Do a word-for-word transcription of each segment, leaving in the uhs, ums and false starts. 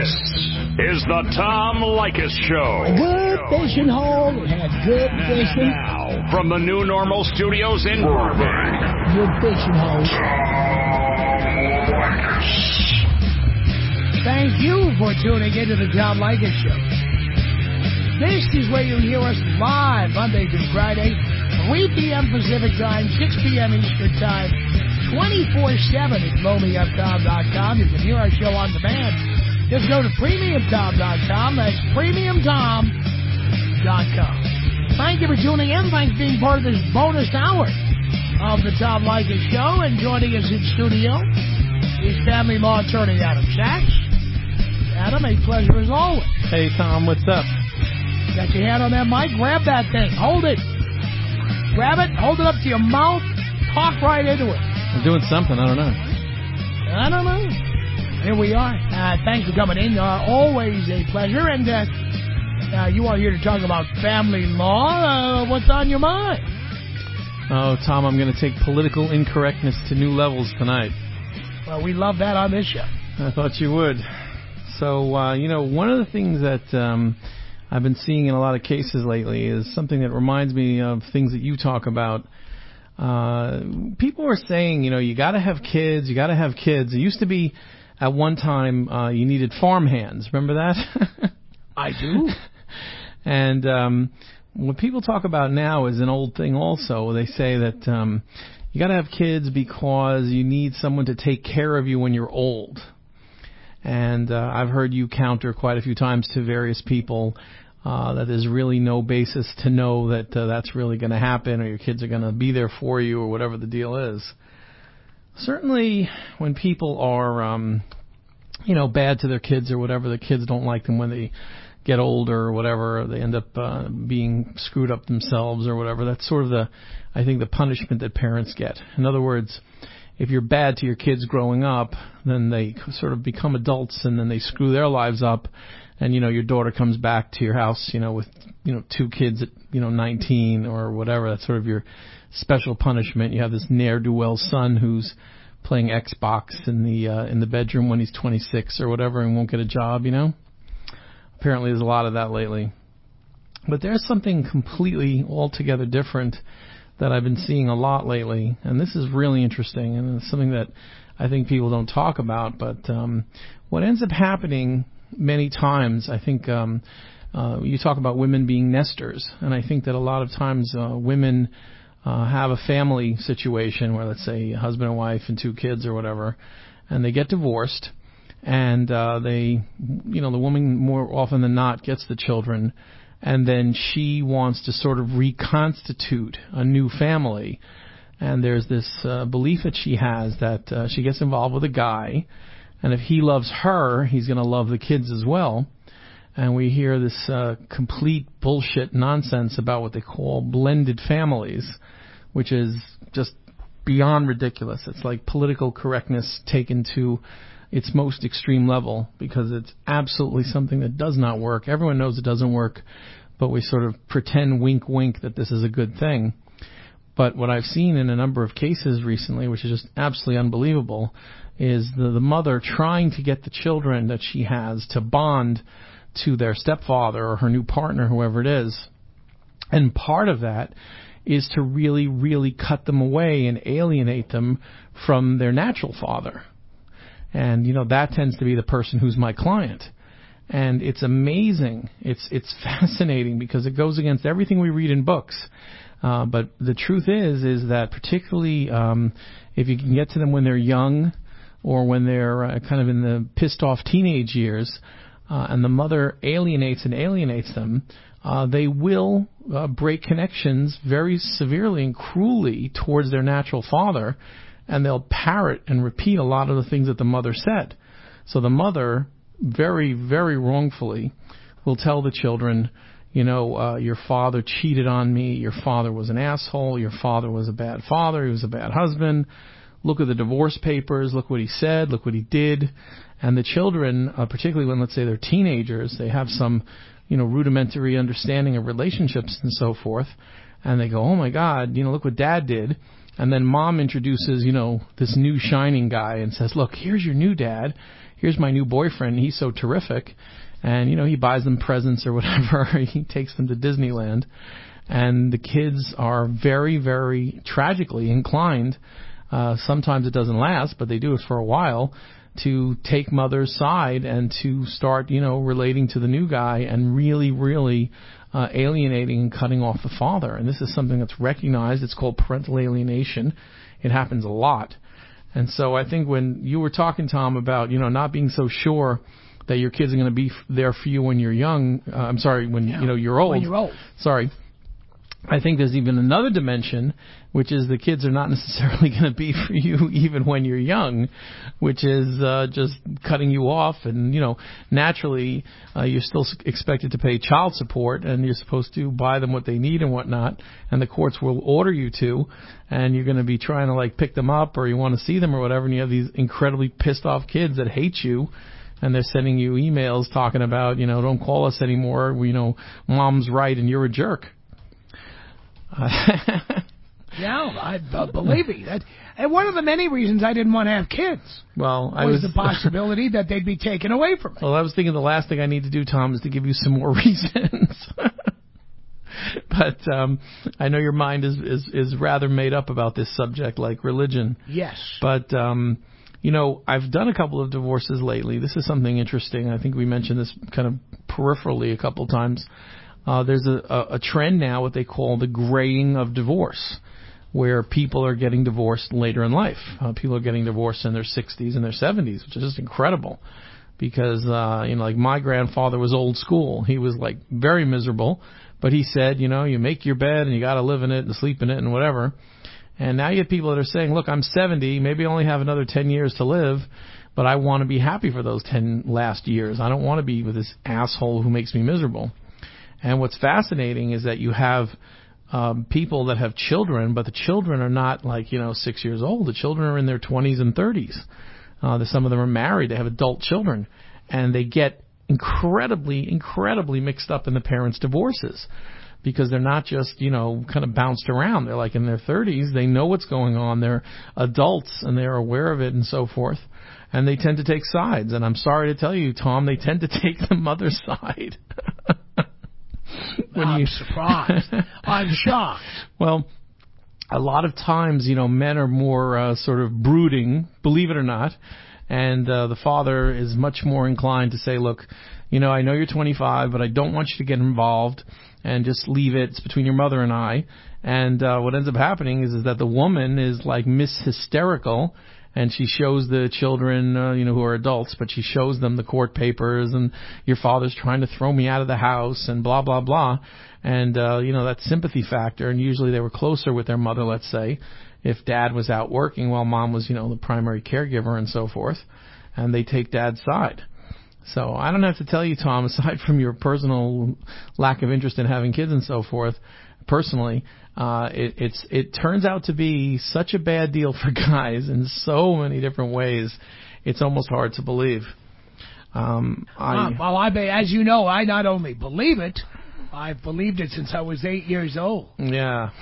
This is the Tom Leykis Show. A good fishing hole. It had good fishing. Now, from the New Normal Studios in Burbank. Good fishing hole. Thank you for tuning into the Tom Leykis Show. This is where you hear us live Monday through Friday, three p.m. Pacific Time, six p.m. Eastern Time, twenty-four seven at blow me up tom dot com. You can hear our show on demand. Just go to premium tom dot com. That's premium tom dot com. Thank you for tuning in. Thanks for being part of this bonus hour of the Tom Leykis Show. And joining us in studio is family law attorney Adam Sachs. Adam, a pleasure as always. Hey, Tom, what's up? Got your hand on that mic? Grab that thing. Hold it. Grab it. Hold it up to your mouth. Talk right into it. I'm doing something. I don't know. I don't know. Here we are. Uh, thanks for coming in. Uh, always a pleasure. And uh, uh, you are here to talk about family law. Uh, what's on your mind? Oh, Tom, I'm going to take political incorrectness to new levels tonight. Well, we love that on this show. I thought you would. So, uh, you know, one of the things that um, I've been seeing in a lot of cases lately is something that reminds me of things that you talk about. Uh, people are saying, you know, you got to have kids, you got to have kids. It used to be at one time uh, you needed farm hands. Remember that? I do. And um, what people talk about now is an old thing also. They say that um, you got to have kids because you need someone to take care of you when you're old. And uh, I've heard you counter quite a few times to various people Uh, that there's really no basis to know that uh, that's really going to happen or your kids are going to be there for you or whatever the deal is. Certainly when people are, um, you know, bad to their kids or whatever, the kids don't like them when they get older or whatever, they end up uh, being screwed up themselves or whatever. That's sort of the, I think, the punishment that parents get. In other words, if you're bad to your kids growing up, then they sort of become adults and then they screw their lives up. And, you know, your daughter comes back to your house, you know, with, you know, two kids at, you know, nineteen or whatever. That's sort of your special punishment. You have this ne'er-do-well son who's playing Xbox in the uh, in the bedroom when he's twenty-six or whatever and won't get a job, you know. Apparently there's a lot of that lately. But there's something completely altogether different that I've been seeing a lot lately. And this is really interesting. And it's something that I think people don't talk about. But um, what ends up happening many times, I think um, uh, you talk about women being nesters, and I think that a lot of times uh, women uh, have a family situation where, let's say, a husband and wife and two kids or whatever, and they get divorced, and uh, they, you know, the woman more often than not gets the children, and then she wants to sort of reconstitute a new family, and there's this uh, belief that she has that uh, she gets involved with a guy. And if he loves her, he's going to love the kids as well. And we hear this uh, complete bullshit nonsense about what they call blended families, which is just beyond ridiculous. It's like political correctness taken to its most extreme level because it's absolutely something that does not work. Everyone knows it doesn't work, but we sort of pretend wink, wink that this is a good thing. But what I've seen in a number of cases recently, which is just absolutely unbelievable, is the, the mother trying to get the children that she has to bond to their stepfather or her new partner, whoever it is. And part of that is to really, really cut them away and alienate them from their natural father. And, you know, that tends to be the person who's my client. And it's amazing. It's it's fascinating because it goes against everything we read in books. Uh, but the truth is, is that particularly um, if you can get to them when they're young or when they're uh, kind of in the pissed off teenage years, uh, and the mother alienates and alienates them, uh, they will uh, break connections very severely and cruelly towards their natural father, and they'll parrot and repeat a lot of the things that the mother said. So the mother, very, very wrongfully, will tell the children, you know, uh, your father cheated on me, your father was an asshole, your father was a bad father, he was a bad husband, look at the divorce papers, look what he said, look what he did. And the children, uh, particularly when, let's say, they're teenagers, they have some, you know, rudimentary understanding of relationships and so forth, and they go, oh my God, you know, look what dad did. And then mom introduces, you know, this new shining guy and says, look, here's your new dad. here's my new boyfriend. He's so terrific. And, you know, he buys them presents or whatever. He takes them to Disneyland. And the kids are very, very tragically inclined. Uh, sometimes it doesn't last, but they do it for a while, to take mother's side and to start, you know, relating to the new guy and really, really uh, alienating and cutting off the father. And this is something that's recognized. It's called parental alienation. It happens a lot. And so I think when you were talking, Tom, about, you know, not being so sure that your kids are going to be f- there for you when you're young, uh, I'm sorry, when, yeah. you know, you're old. When you're old. Sorry. I think there's even another dimension, which is the kids are not necessarily going to be for you even when you're young, which is uh, just cutting you off. And, you know, naturally, uh, you're still expected to pay child support, and you're supposed to buy them what they need and whatnot, and the courts will order you to, and you're going to be trying to, like, pick them up or you want to see them or whatever, and you have these incredibly pissed off kids that hate you. And they're sending you emails talking about, you know, don't call us anymore. We, you know, mom's right and you're a jerk. Yeah, I uh, believe me. That, and one of the many reasons I didn't want to have kids well, I was, was the possibility that they'd be taken away from me. Well, I was thinking the last thing I need to do, Tom, is to give you some more reasons. But um, I know your mind is, is, is rather made up about this subject, like religion. Yes. But, um, you know, I've done a couple of divorces lately. This is something interesting. I think we mentioned this kind of peripherally a couple times. Uh, there's a, a, a trend now, what they call the graying of divorce, where people are getting divorced later in life. Uh, people are getting divorced in their sixties and their seventies, which is just incredible. Because, uh, you know, like my grandfather was old school. He was, like, very miserable. But he said, you know, you make your bed and you got to live in it and sleep in it and whatever. And now you get people that are saying, look, I'm seventy, maybe I only have another ten years to live, but I want to be happy for those ten last years. I don't want to be with this asshole who makes me miserable. And what's fascinating is that you have um, people that have children, but the children are not like, you know, six years old. The children are in their twenties and thirties. Uh, some of them are married. They have adult children. And they get incredibly, incredibly mixed up in the parents' divorces because they're not just, you know, kind of bounced around. They're like in their thirties. They know what's going on. They're adults and they're aware of it and so forth. And they tend to take sides. And I'm sorry to tell you, Tom, they tend to take the mother's side. when I'm you... surprised. I'm shocked. Well, a lot of times, you know, men are more uh, sort of brooding, believe it or not, and uh, the father is much more inclined to say, look, you know, I know you're twenty-five, but I don't want you to get involved, and just leave it. It's between your mother and I. And uh, what ends up happening is, is that the woman is like Miss Hysterical, and she shows the children, uh, you know, who are adults, but she shows them the court papers, and your father's trying to throw me out of the house, and blah, blah, blah. And, uh, you know, that sympathy factor, and usually they were closer with their mother, let's say, if dad was out working while mom was, you know, the primary caregiver and so forth, and they take dad's side. So I don't have to tell you, Tom, aside from your personal lack of interest in having kids and so forth, personally, uh, it, it's it turns out to be such a bad deal for guys in so many different ways. It's almost hard to believe. Um, I, uh, well, I as you know, I not only believe it, I've believed it since I was eight years old. Yeah.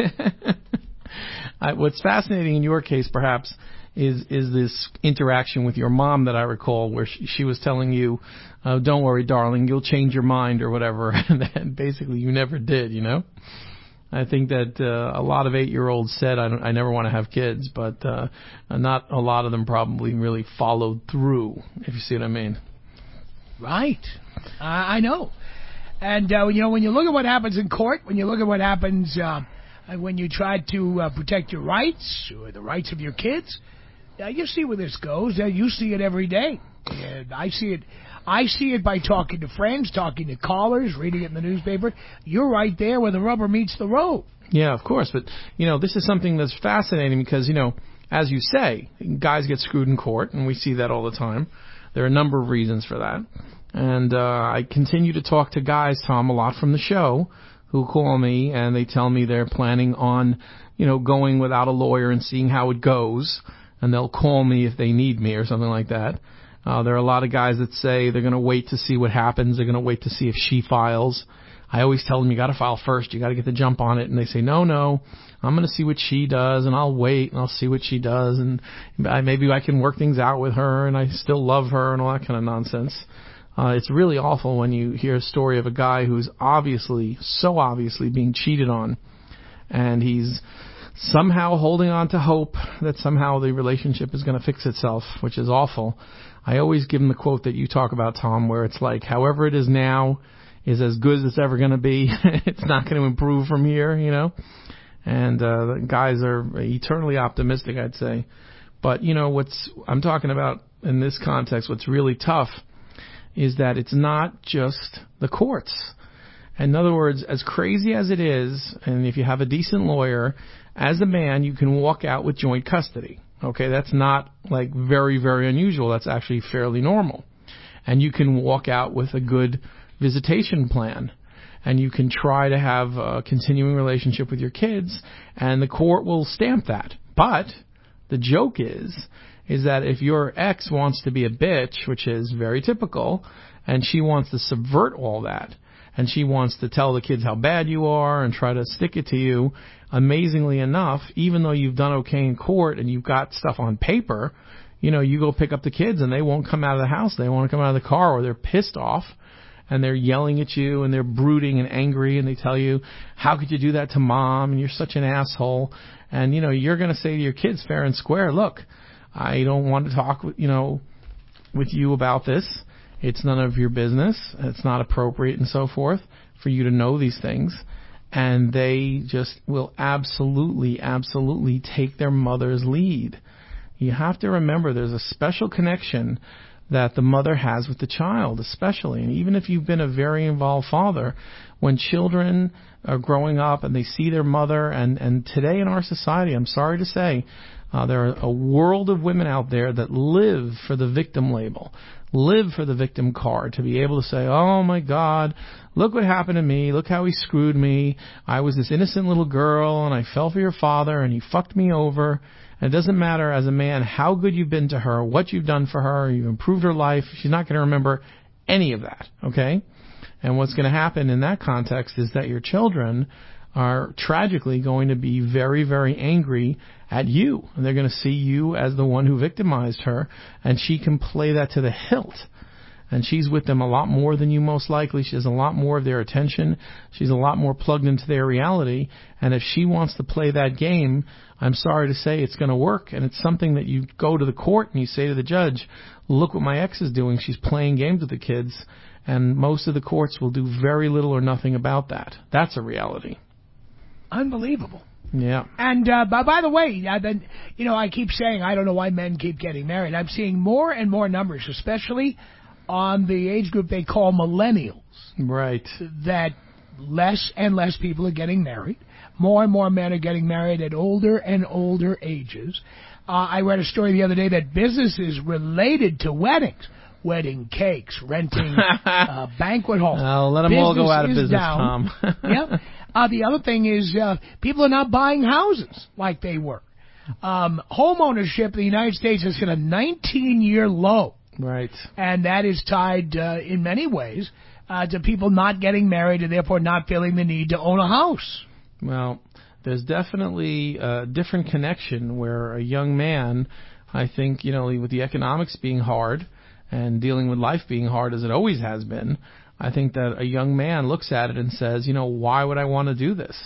I, what's fascinating in your case, perhaps, is is this interaction with your mom that I recall, where she, she was telling you, oh, "Don't worry, darling, you'll change your mind," or whatever, and then basically you never did. You know, I think that uh, a lot of eight-year-olds said, "I don't, I never want to have kids," but uh, not a lot of them probably really followed through. If you see what I mean. Right, uh, I know, and uh, you know, when you look at what happens in court, when you look at what happens uh, when you try to uh, protect your rights or the rights of your kids. Uh, you see where this goes. Uh, you see it every day. And I see it. I see it by talking to friends, talking to callers, reading it in the newspaper. You're right there where the rubber meets the road. Yeah, of course. But, you know, this is something that's fascinating because, you know, as you say, guys get screwed in court, and we see that all the time. There are a number of reasons for that. And uh, I continue to talk to guys, Tom, a lot from the show, who call me and they tell me they're planning on, you know, going without a lawyer and seeing how it goes. And they'll call me if they need me or something like that. Uh, there are a lot of guys that say they're going to wait to see what happens. They're going to wait to see if she files. I always tell them, you got to file first. You got to get the jump on it. And they say, no, no, I'm going to see what she does, and I'll wait, and I'll see what she does, and I, maybe I can work things out with her, and I still love her, and all that kind of nonsense. Uh, it's really awful when you hear a story of a guy who's obviously, so obviously being cheated on, and he's somehow holding on to hope that somehow the relationship is going to fix itself, which is awful. I always give him the quote that you talk about, Tom, where it's like, however it is now is as good as it's ever going to be. It's not going to improve from here, you know. And uh, the guys are eternally optimistic, I'd say. But, you know, what's I'm talking about in this context, what's really tough is that it's not just the courts. In other words, as crazy as it is, and if you have a decent lawyer, as a man, you can walk out with joint custody. Okay, that's not like very, very unusual. That's actually fairly normal. And you can walk out with a good visitation plan. And you can try to have a continuing relationship with your kids, and the court will stamp that. But the joke is, is that if your ex wants to be a bitch, which is very typical, and she wants to subvert all that, and she wants to tell the kids how bad you are and try to stick it to you, amazingly enough, even though you've done okay in court and you've got stuff on paper, you know, you go pick up the kids and they won't come out of the house. They won't come out of the car, or they're pissed off and they're yelling at you and they're brooding and angry, and they tell you, how could you do that to mom? And you're such an asshole. And, you know, you're going to say to your kids fair and square, look, I don't want to talk, you know, with you about this. It's none of your business. It's not appropriate and so forth for you to know these things. And they just will absolutely, absolutely take their mother's lead. You have to remember there's a special connection that the mother has with the child, especially. And even if you've been a very involved father, when children are growing up and they see their mother, and, and today in our society, I'm sorry to say, uh, there are a world of women out there that live for the victim label, live for the victim card, to be able to say, oh my God, look what happened to me, look how he screwed me, I was this innocent little girl and I fell for your father and he fucked me over. And it doesn't matter as a man how good you've been to her, what you've done for her, you've improved her life, she's not going to remember any of that, okay? And what's going to happen in that context is that your children are tragically going to be very, very angry at you. And they're going to see you as the one who victimized her, and she can play that to the hilt. And she's with them a lot more than you most likely. She has a lot more of their attention. She's a lot more plugged into their reality. And if she wants to play that game, I'm sorry to say it's going to work. And it's something that you go to the court and you say to the judge, look what my ex is doing. She's playing games with the kids. And most of the courts will do very little or nothing about that. That's a reality. Unbelievable. Yeah. And uh, by, by the way, I've been, you know, I keep saying I don't know why men keep getting married. I'm seeing more and more numbers, especially on the age group they call millennials. Right. That less and less people are getting married. More and more men are getting married at older and older ages. Uh, I read a story the other day that businesses related to weddings, wedding cakes, renting uh, banquet halls. Oh, let them business all go out of business, down. Tom. Yeah. Uh, the other thing is uh, people are not buying houses like they were. Um, home ownership in the United States has hit a nineteen-year low. Right. And that is tied uh, in many ways uh, to people not getting married and therefore not feeling the need to own a house. Well, there's definitely a different connection where a young man, I think, you know, with the economics being hard and dealing with life being hard as it always has been, I think that a young man looks at it and says, you know, why would I want to do this?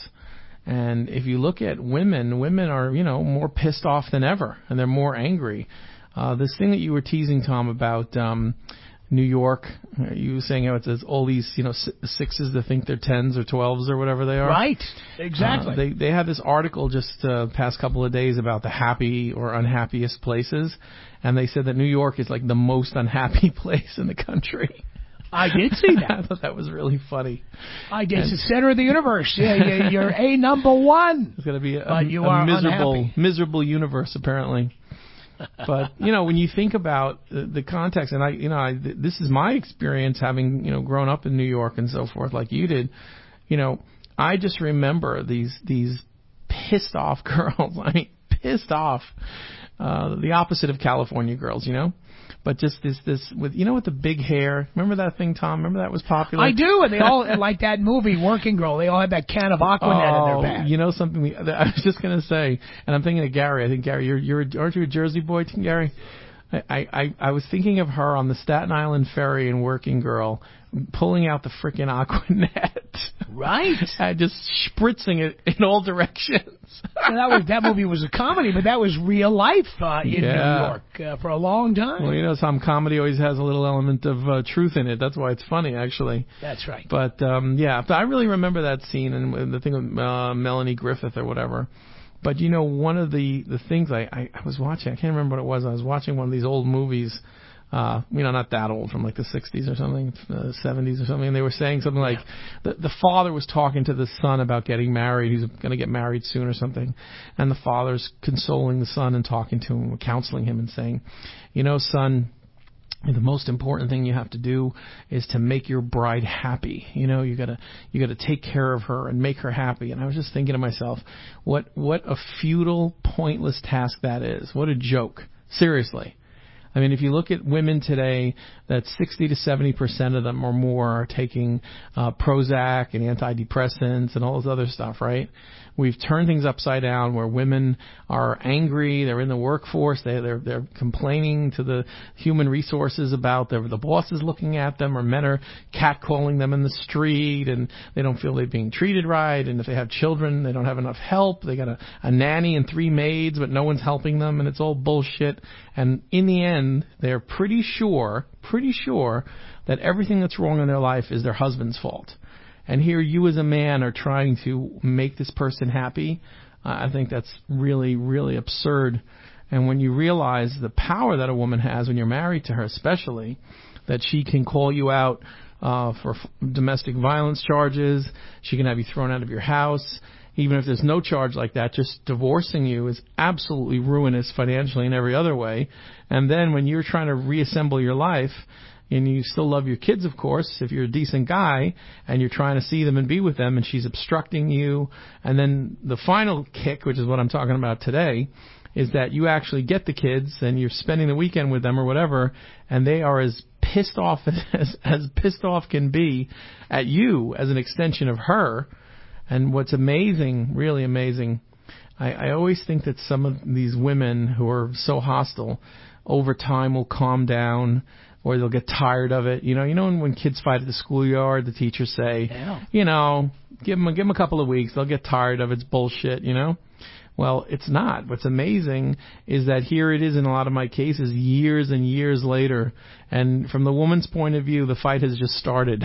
And if you look at women, women are, you know, more pissed off than ever, and they're more angry. Uh, this thing that you were teasing, Tom, about um, New York, you were saying how it says all these, you know, sixes that think they're tens or twelves or whatever they are. Right, exactly. Uh, they they had this article just uh, past couple of days about the happy or unhappiest places, and they said that New York is like the most unhappy place in the country. I did see that. I thought that was really funny. I did. It's the center of the universe. Yeah, you're a number one. It's going to be a, but you a are miserable, unhappy. miserable universe, apparently. But, you know, when you think about the, the context, and I, you know, I, this is my experience having, you know, grown up in New York and so forth like you did, you know, I just remember these, these pissed off girls. I mean, pissed off, uh, the opposite of California girls, you know, but just this this with you know with the big hair. Remember that thing, Tom? Remember that was popular? I do, and they all like that movie Working Girl. They all had that can of Aquanet oh, in their bag. You know something? I was just gonna say, and I'm thinking of Gary. I think Gary, you're you're aren't you a Jersey boy, Gary? I, I, I was thinking of her on the Staten Island ferry in Working Girl, pulling out the frickin' Aquanet. Right. And just spritzing it in all directions. And that was that movie was a comedy, but that was real life uh, in yeah. New York uh, for a long time. Well, you know, some comedy always has a little element of uh, truth in it. That's why it's funny, actually. That's right. But, um, yeah, I really remember that scene and the thing with uh, Melanie Griffith or whatever. But, you know, one of the, the things I, I, I was watching, I can't remember what it was. I was watching one of these old movies, uh, you know, not that old, from like the sixties or something, uh, seventies or something. And they were saying something like the, the father was talking to the son about getting married. He's going to get married soon or something. And the father's consoling the son and talking to him, counseling him and saying, you know, son, the most important thing you have to do is to make your bride happy. You know, you gotta you gotta take care of her and make her happy. And I was just thinking to myself, what what a futile, pointless task that is. What a joke. Seriously. I mean, if you look at women today, that sixty to seventy percent of them or more are taking uh, Prozac and antidepressants and all this other stuff, right? We've turned things upside down where women are angry. They're in the workforce. They, they're they're complaining to the human resources about their, the bosses looking at them, or men are catcalling them in the street, and they don't feel they're being treated right. And if they have children, they don't have enough help. They got a, a nanny and three maids, but no one's helping them, and it's all bullshit. And in the end, they're pretty sure, pretty sure that everything that's wrong in their life is their husband's fault. And here you as a man are trying to make this person happy. Uh, I think that's really, really absurd. And when you realize the power that a woman has when you're married to her, especially, that she can call you out uh, for f- domestic violence charges, she can have you thrown out of your house. Even if there's no charge like that, just divorcing you is absolutely ruinous financially and every other way. And then when you're trying to reassemble your life, and you still love your kids, of course, if you're a decent guy, and you're trying to see them and be with them, and she's obstructing you. And then the final kick, which is what I'm talking about today, is that you actually get the kids, and you're spending the weekend with them or whatever, and they are as pissed off as, as pissed off can be at you as an extension of her. And what's amazing, really amazing, I, I always think that some of these women who are so hostile over time will calm down, or they'll get tired of it. You know, you know when, when kids fight at the schoolyard, the teachers say, yeah. you know, give them, give them a couple of weeks. They'll get tired of it. It's bullshit, you know. Well, it's not. What's amazing is that here it is in a lot of my cases years and years later. And from the woman's point of view, the fight has just started.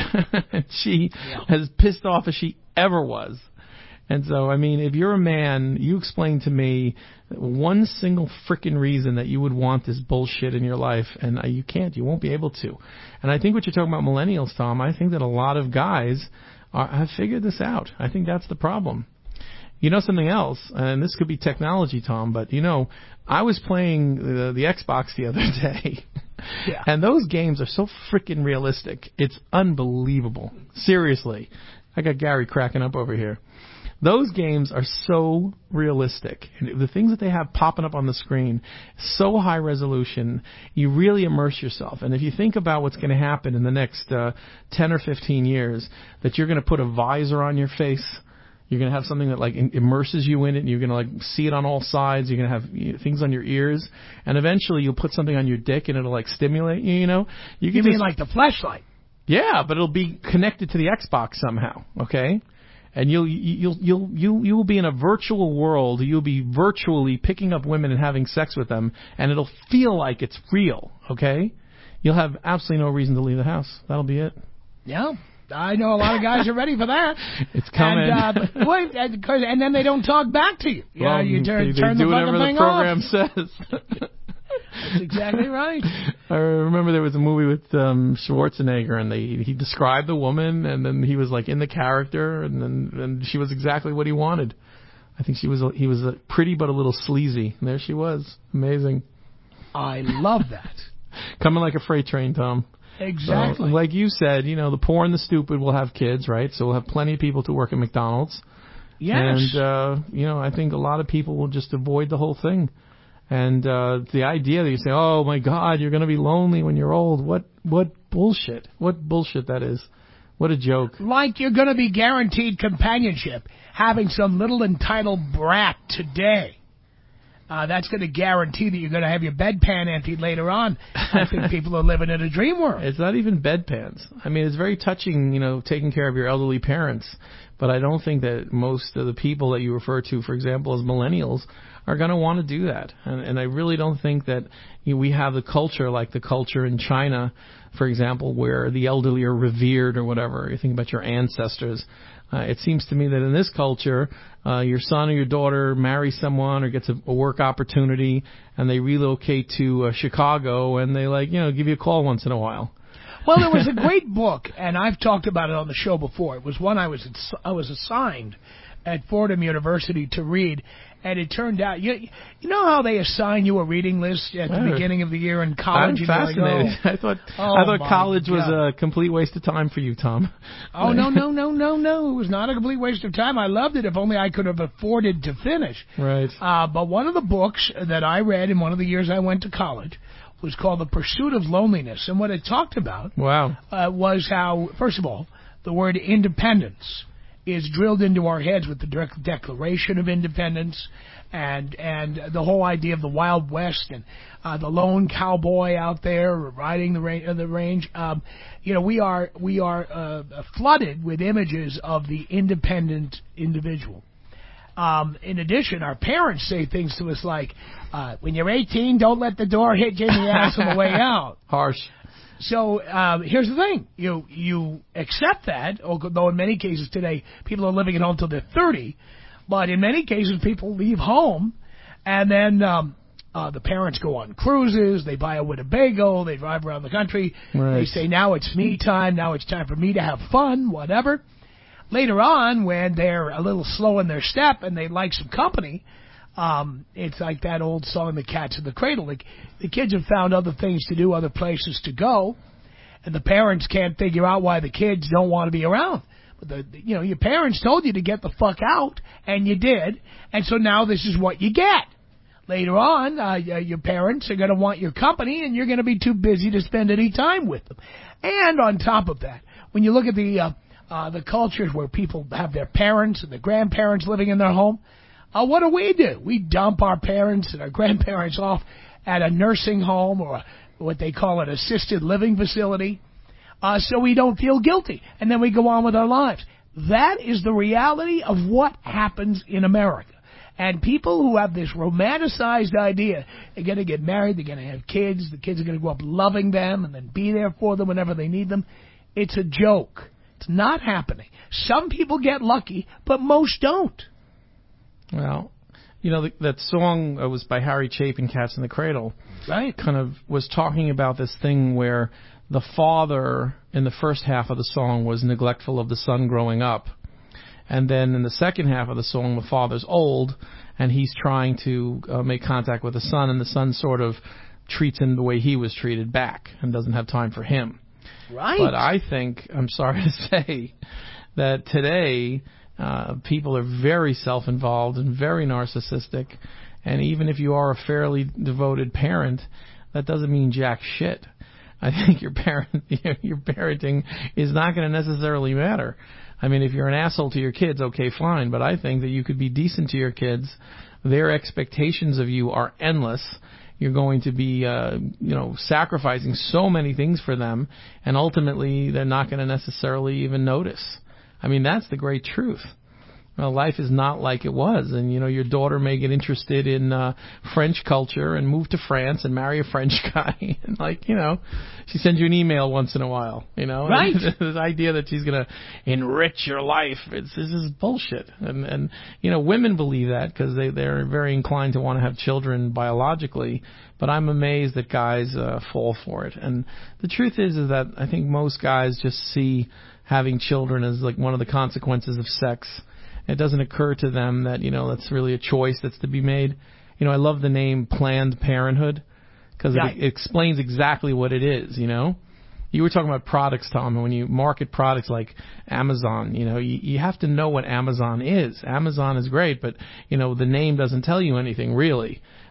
She yeah. as pissed off as she ever was. And so, I mean, if you're a man, you explain to me one single frickin' reason that you would want this bullshit in your life, and uh, you can't. You won't be able to. And I think what you're talking about millennials, Tom, I think that a lot of guys are, have figured this out. I think that's the problem. You know something else, and this could be technology, Tom, but, you know, I was playing the, the Xbox the other day, yeah. and those games are so frickin' realistic. It's unbelievable. Seriously. I got Gary cracking up over here. Those games are so realistic. And the things that they have popping up on the screen, so high resolution, you really immerse yourself. And if you think about what's going to happen in the next uh, ten or fifteen years, that you're going to put a visor on your face, you're going to have something that like immerses you in it, and you're going to like see it on all sides, you're going to have you know, things on your ears, and eventually you'll put something on your dick and it'll like stimulate you, you know? You, you mean just, like the flashlight? Yeah, but it'll be connected to the Xbox somehow, okay? And you'll you'll you'll you you will be in a virtual world. You'll be virtually picking up women and having sex with them, and it'll feel like it's real. Okay, you'll have absolutely no reason to leave the house. That'll be it. Yeah, I know a lot of guys are ready for that. It's coming. And, uh, but, wait, and then they don't talk back to you. Yeah, well, you turn, they, they turn do the whatever fucking thing the program off. says. That's exactly right. I remember there was a movie with um, Schwarzenegger, and they he described the woman, and then he was like in the character, and then and she was exactly what he wanted. I think she was a, he was a pretty but a little sleazy, and there she was, amazing. I love that. Coming like a freight train, Tom. Exactly. So, like you said, you know, the poor and the stupid will have kids, right? So we'll have plenty of people to work at McDonald's. Yes. And uh, you know, I think a lot of people will just avoid the whole thing. And uh, the idea that you say, oh, my God, you're going to be lonely when you're old. What what bullshit. What bullshit that is. What a joke. Like you're going to be guaranteed companionship. Having some little entitled brat today. Uh, that's going to guarantee that you're going to have your bedpan emptied later on. I think people are living in a dream world. It's not even bedpans. I mean, it's very touching, you know, taking care of your elderly parents. But I don't think that most of the people that you refer to, for example, as millennials, are going to want to do that. And, and I really don't think that you know, we have the culture like the culture in China, for example, where the elderly are revered or whatever. You think about your ancestors. Uh, it seems to me that in this culture, uh, your son or your daughter marries someone or gets a, a work opportunity and they relocate to uh, Chicago and they like, you know, give you a call once in a while. Well, there was a great book, and I've talked about it on the show before. It was one I was I was assigned at Fordham University to read, and it turned out, you you know how they assign you a reading list at the oh, beginning of the year in college? I'm fascinated. Like, oh, I thought oh I thought college God. was a complete waste of time for you, Tom. Oh, no, no, no, no, no. It was not a complete waste of time. I loved it if only I could have afforded to finish. Right. Uh, but one of the books that I read in one of the years I went to college was called The Pursuit of Loneliness. And what it talked about wow. uh, was how, first of all, the word independence is drilled into our heads with the direct Declaration of Independence and and the whole idea of the Wild West and uh, the lone cowboy out there riding the, ra- the range. Um, you know, we are we are uh, flooded with images of the independent individual. Um, in addition, our parents say things to us like, uh, when you're eighteen, don't let the door hit you in the ass on the way out. Harsh. So um, here's the thing. You you accept that, although in many cases today people are living at home till they're thirty. But in many cases people leave home and then um, uh, the parents go on cruises. They buy a Winnebago. They drive around the country. Right. They say, now it's me time. Now it's time for me to have fun, whatever. Later on, when they're a little slow in their step and they like some company, um, it's like that old song, The Cat's in the Cradle. Like, the kids have found other things to do, other places to go, and the parents can't figure out why the kids don't want to be around. But the, you know, your parents told you to get the fuck out, and you did, and so now this is what you get. Later on, uh, your parents are going to want your company, and you're going to be too busy to spend any time with them. And on top of that, when you look at the uh, Uh, the cultures where people have their parents and their grandparents living in their home, uh, what do we do? We dump our parents and our grandparents off at a nursing home or a, what they call an assisted living facility uh, so we don't feel guilty. And then we go on with our lives. That is the reality of what happens in America. And people who have this romanticized idea, they're going to get married, they're going to have kids, the kids are going to grow up loving them and then be there for them whenever they need them. It's a joke. It's not happening. Some people get lucky, but most don't. Well, you know, the, that song uh, was by Harry Chapin, Cats in the Cradle. Right. Kind of was talking about this thing where the father in the first half of the song was neglectful of the son growing up. And then in the second half of the song, the father's old, and he's trying to uh, make contact with the son, and the son sort of treats him the way he was treated back and doesn't have time for him. Right. But I think, I'm sorry to say, that today uh, people are very self-involved and very narcissistic. And even if you are a fairly devoted parent, that doesn't mean jack shit. I think your parent, your parenting is not going to necessarily matter. I mean, if you're an asshole to your kids, okay, fine. But I think that you could be decent to your kids. Their expectations of you are endless. You're going to be, uh, you know, sacrificing so many things for them, and ultimately they're not going to necessarily even notice. I mean, that's the great truth. Well, life is not like it was, and, you know, your daughter may get interested in uh, French culture and move to France and marry a French guy, and, like, you know, she sends you an email once in a while, you know. Right. This idea that she's going to enrich your life, it's, this is bullshit. And, and, you know, women believe that because they, they're very inclined to want to have children biologically, but I'm amazed that guys uh, fall for it. And the truth is, is that I think most guys just see having children as, like, one of the consequences of sex. It doesn't occur to them that, you know, that's really a choice that's to be made. You know, I love the name Planned Parenthood because yeah. it, it explains exactly what it is, you know. You were talking about products, Tom, and when you market products like Amazon, you know, you, you have to know what Amazon is. Amazon is great, but, you know, the name doesn't tell you anything really.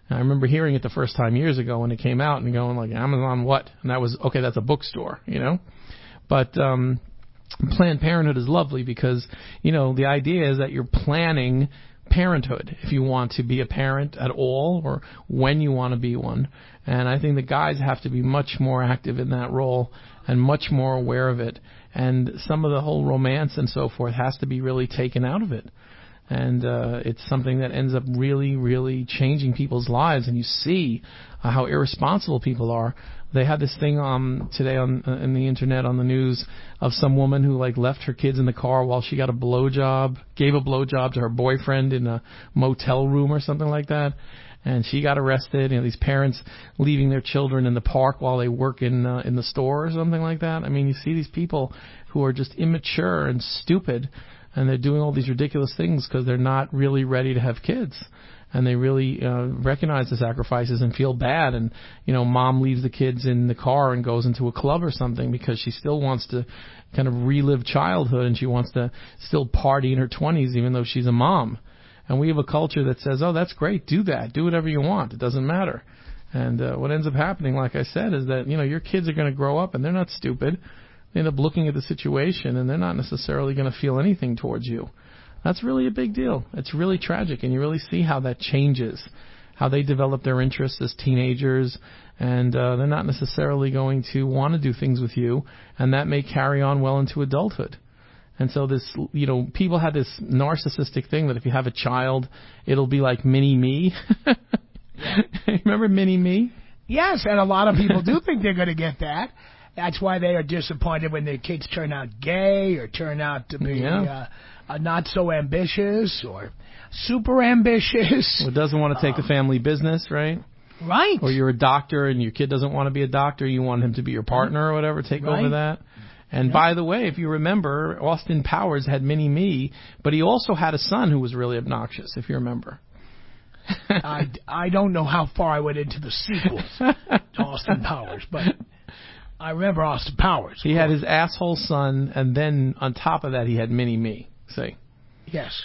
And I remember hearing it the first time years ago when it came out and going like, Amazon what? And that was, okay, that's a bookstore, you know? But um, Planned Parenthood is lovely because, you know, the idea is that you're planning parenthood if you want to be a parent at all or when you want to be one. And I think the guys have to be much more active in that role and much more aware of it. And some of the whole romance and so forth has to be really taken out of it. And uh, it's something that ends up really, really changing people's lives. And you see uh, how irresponsible people are. They had this thing um, today on uh, in the internet on the news of some woman who like left her kids in the car while she got a blowjob, gave a blowjob to her boyfriend in a motel room or something like that. And she got arrested. You know, these parents leaving their children in the park while they work in uh, in the store or something like that. I mean, you see these people who are just immature and stupid, and they're doing all these ridiculous things because they're not really ready to have kids. And they really uh, recognize the sacrifices and feel bad. And, you know, mom leaves the kids in the car and goes into a club or something because she still wants to kind of relive childhood and she wants to still party in her twenties even though she's a mom. And we have a culture that says, oh, that's great, do that, do whatever you want, it doesn't matter. And uh, what ends up happening, like I said, is that, you know, your kids are going to grow up and they're not stupid. They end up looking at the situation and they're not necessarily going to feel anything towards you. That's really a big deal. It's really tragic, and you really see how that changes, how they develop their interests as teenagers, and uh, they're not necessarily going to want to do things with you, and that may carry on well into adulthood. And so this, you know, people have this narcissistic thing that if you have a child, it'll be like mini-me. Remember mini-me? Yes, and a lot of people do think they're going to get that. That's why they are disappointed when their kids turn out gay or turn out to be yeah. uh, uh, not so ambitious or super ambitious. Or doesn't want to take um, the family business, right? Right. Or you're a doctor and your kid doesn't want to be a doctor. You want him to be your partner or whatever, take right. over that. And yeah. by the way, if you remember, Austin Powers had Mini-Me, but he also had a son who was really obnoxious, if you remember. I, I don't know how far I went into the sequels to Austin Powers, but I remember Austin Powers. He had his asshole son, and then on top of that, he had Mini-Me. See? Yes.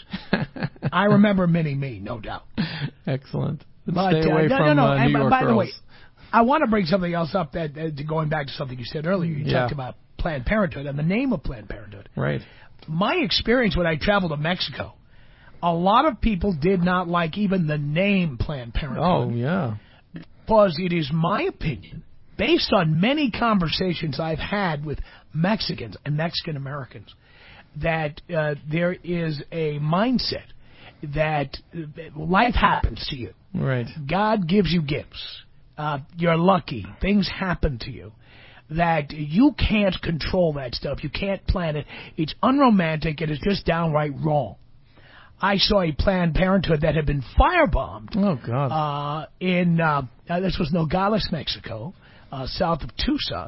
I remember Mini-Me, no doubt. Excellent. But, Stay away uh, no, from no, no. uh, New and, York by girls. the way, I want to bring something else up, that uh, going back to something you said earlier. You yeah. talked about Planned Parenthood and the name of Planned Parenthood. Right. My experience when I traveled to Mexico, a lot of people did not like even the name Planned Parenthood. Oh, yeah. Because it is my opinion, based on many conversations I've had with Mexicans and Mexican Americans, that uh, there is a mindset that life happens to you. Right. God gives you gifts. Uh, you're lucky. Things happen to you. That you can't control that stuff. You can't plan it. It's unromantic. It is just downright wrong. I saw a Planned Parenthood that had been firebombed. Oh, God. Uh, in, uh, this was Nogales, Mexico, uh, south of Tucson.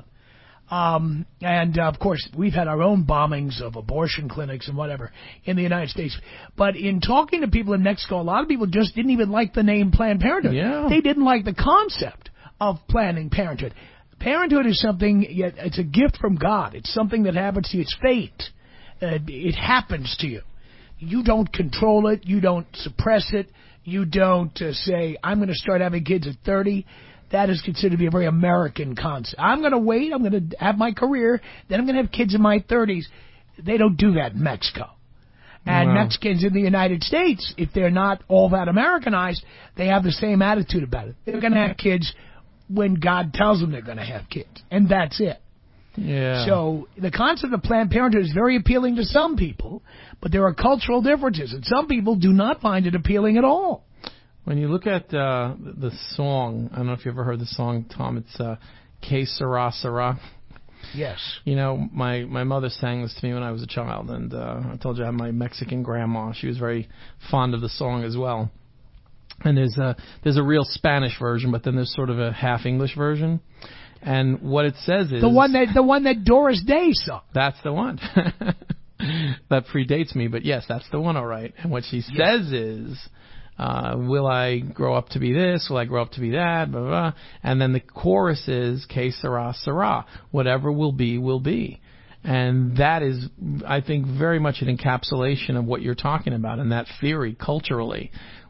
Um, and, uh, of course, we've had our own bombings of abortion clinics and whatever in the United States. But in talking to people in Mexico, a lot of people just didn't even like the name Planned Parenthood. Yeah. They didn't like the concept of Planning Parenthood. Parenthood is something, yet it's a gift from God. It's something that happens to you. It's fate. Uh, it happens to you. You don't control it. You don't suppress it. You don't uh, say, I'm going to start having kids at thirty. That is considered to be a very American concept. I'm going to wait. I'm going to have my career. Then I'm going to have kids in my thirties. They don't do that in Mexico. And wow. Mexicans in the United States, if they're not all that Americanized, they have the same attitude about it. They're going to have kids when God tells them they're going to have kids. And that's it. Yeah. So the concept of Planned Parenthood is very appealing to some people, but there are cultural differences, and some people do not find it appealing at all. When you look at uh, the song, I don't know if you ever heard the song, Tom, it's uh, Que Sera Sera. Yes. You know, my, my mother sang this to me when I was a child, and uh, I told you I have my Mexican grandma. She was very fond of the song as well. And there's a, there's a real Spanish version, but then there's sort of a half English version. And what it says is... The one that, the one that Doris Day sung. That's the one. That predates me, but yes, that's the one, all right. And what she yes. says is... Uh, will I grow up to be this? Will I grow up to be that? Blah, blah, blah. And then the chorus is, Que sera, sera. Whatever will be, will be. And that is, I think, very much an encapsulation of what you're talking about and that theory culturally,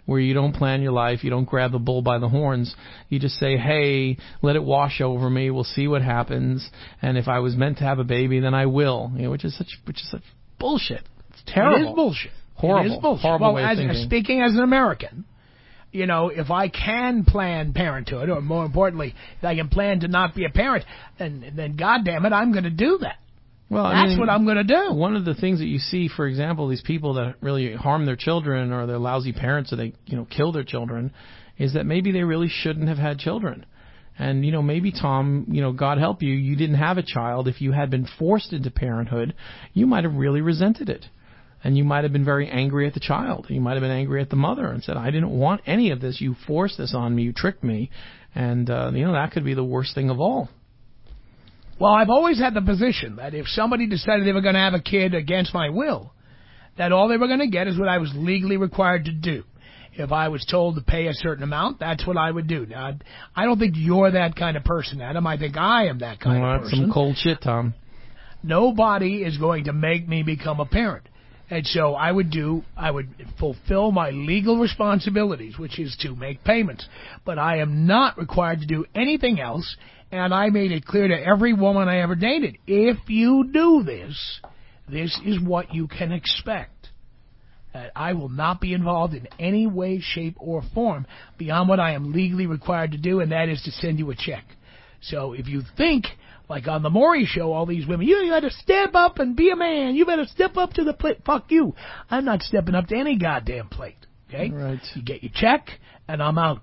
where you don't plan your life, you don't grab the bull by the horns. You just say, hey, let it wash over me. We'll see what happens. And if I was meant to have a baby, then I will. You know, which is such, which is such bullshit. It's terrible. It is bullshit. Horrible. It is bullshit. Horrible well, way as, of thinking. Speaking as an American, you know, if I can plan parenthood, or more importantly, if I can plan to not be a parent, then, then goddamn it, I'm going to do that. Well, That's I mean, what I'm going to do. One of the things that you see, for example, these people that really harm their children, or they're lousy parents, or they, you know, kill their children, is that maybe they really shouldn't have had children. And, you know, maybe, Tom, you know, God help you, you didn't have a child. If you had been forced into parenthood, you might have really resented it. And you might have been very angry at the child. You might have been angry at the mother and said, I didn't want any of this. You forced this on me. You tricked me. And, uh, you know, that could be the worst thing of all. Well, I've always had the position that if somebody decided they were going to have a kid against my will, that all they were going to get is what I was legally required to do. If I was told to pay a certain amount, that's what I would do. Now, I don't think you're that kind of person, Adam. I think I am that kind well, of person. That's some cold shit, Tom. Nobody is going to make me become a parent. And so I would do, I would fulfill my legal responsibilities, which is to make payments. But I am not required to do anything else. And I made it clear to every woman I ever dated, if you do this, this is what you can expect. Uh, I will not be involved in any way, shape, or form beyond what I am legally required to do, and that is to send you a check. So if you think, like on the Maury Show, all these women, you got to step up and be a man. You better step up to the plate. Fuck you. I'm not stepping up to any goddamn plate. Okay? Right. You get your check, and I'm out.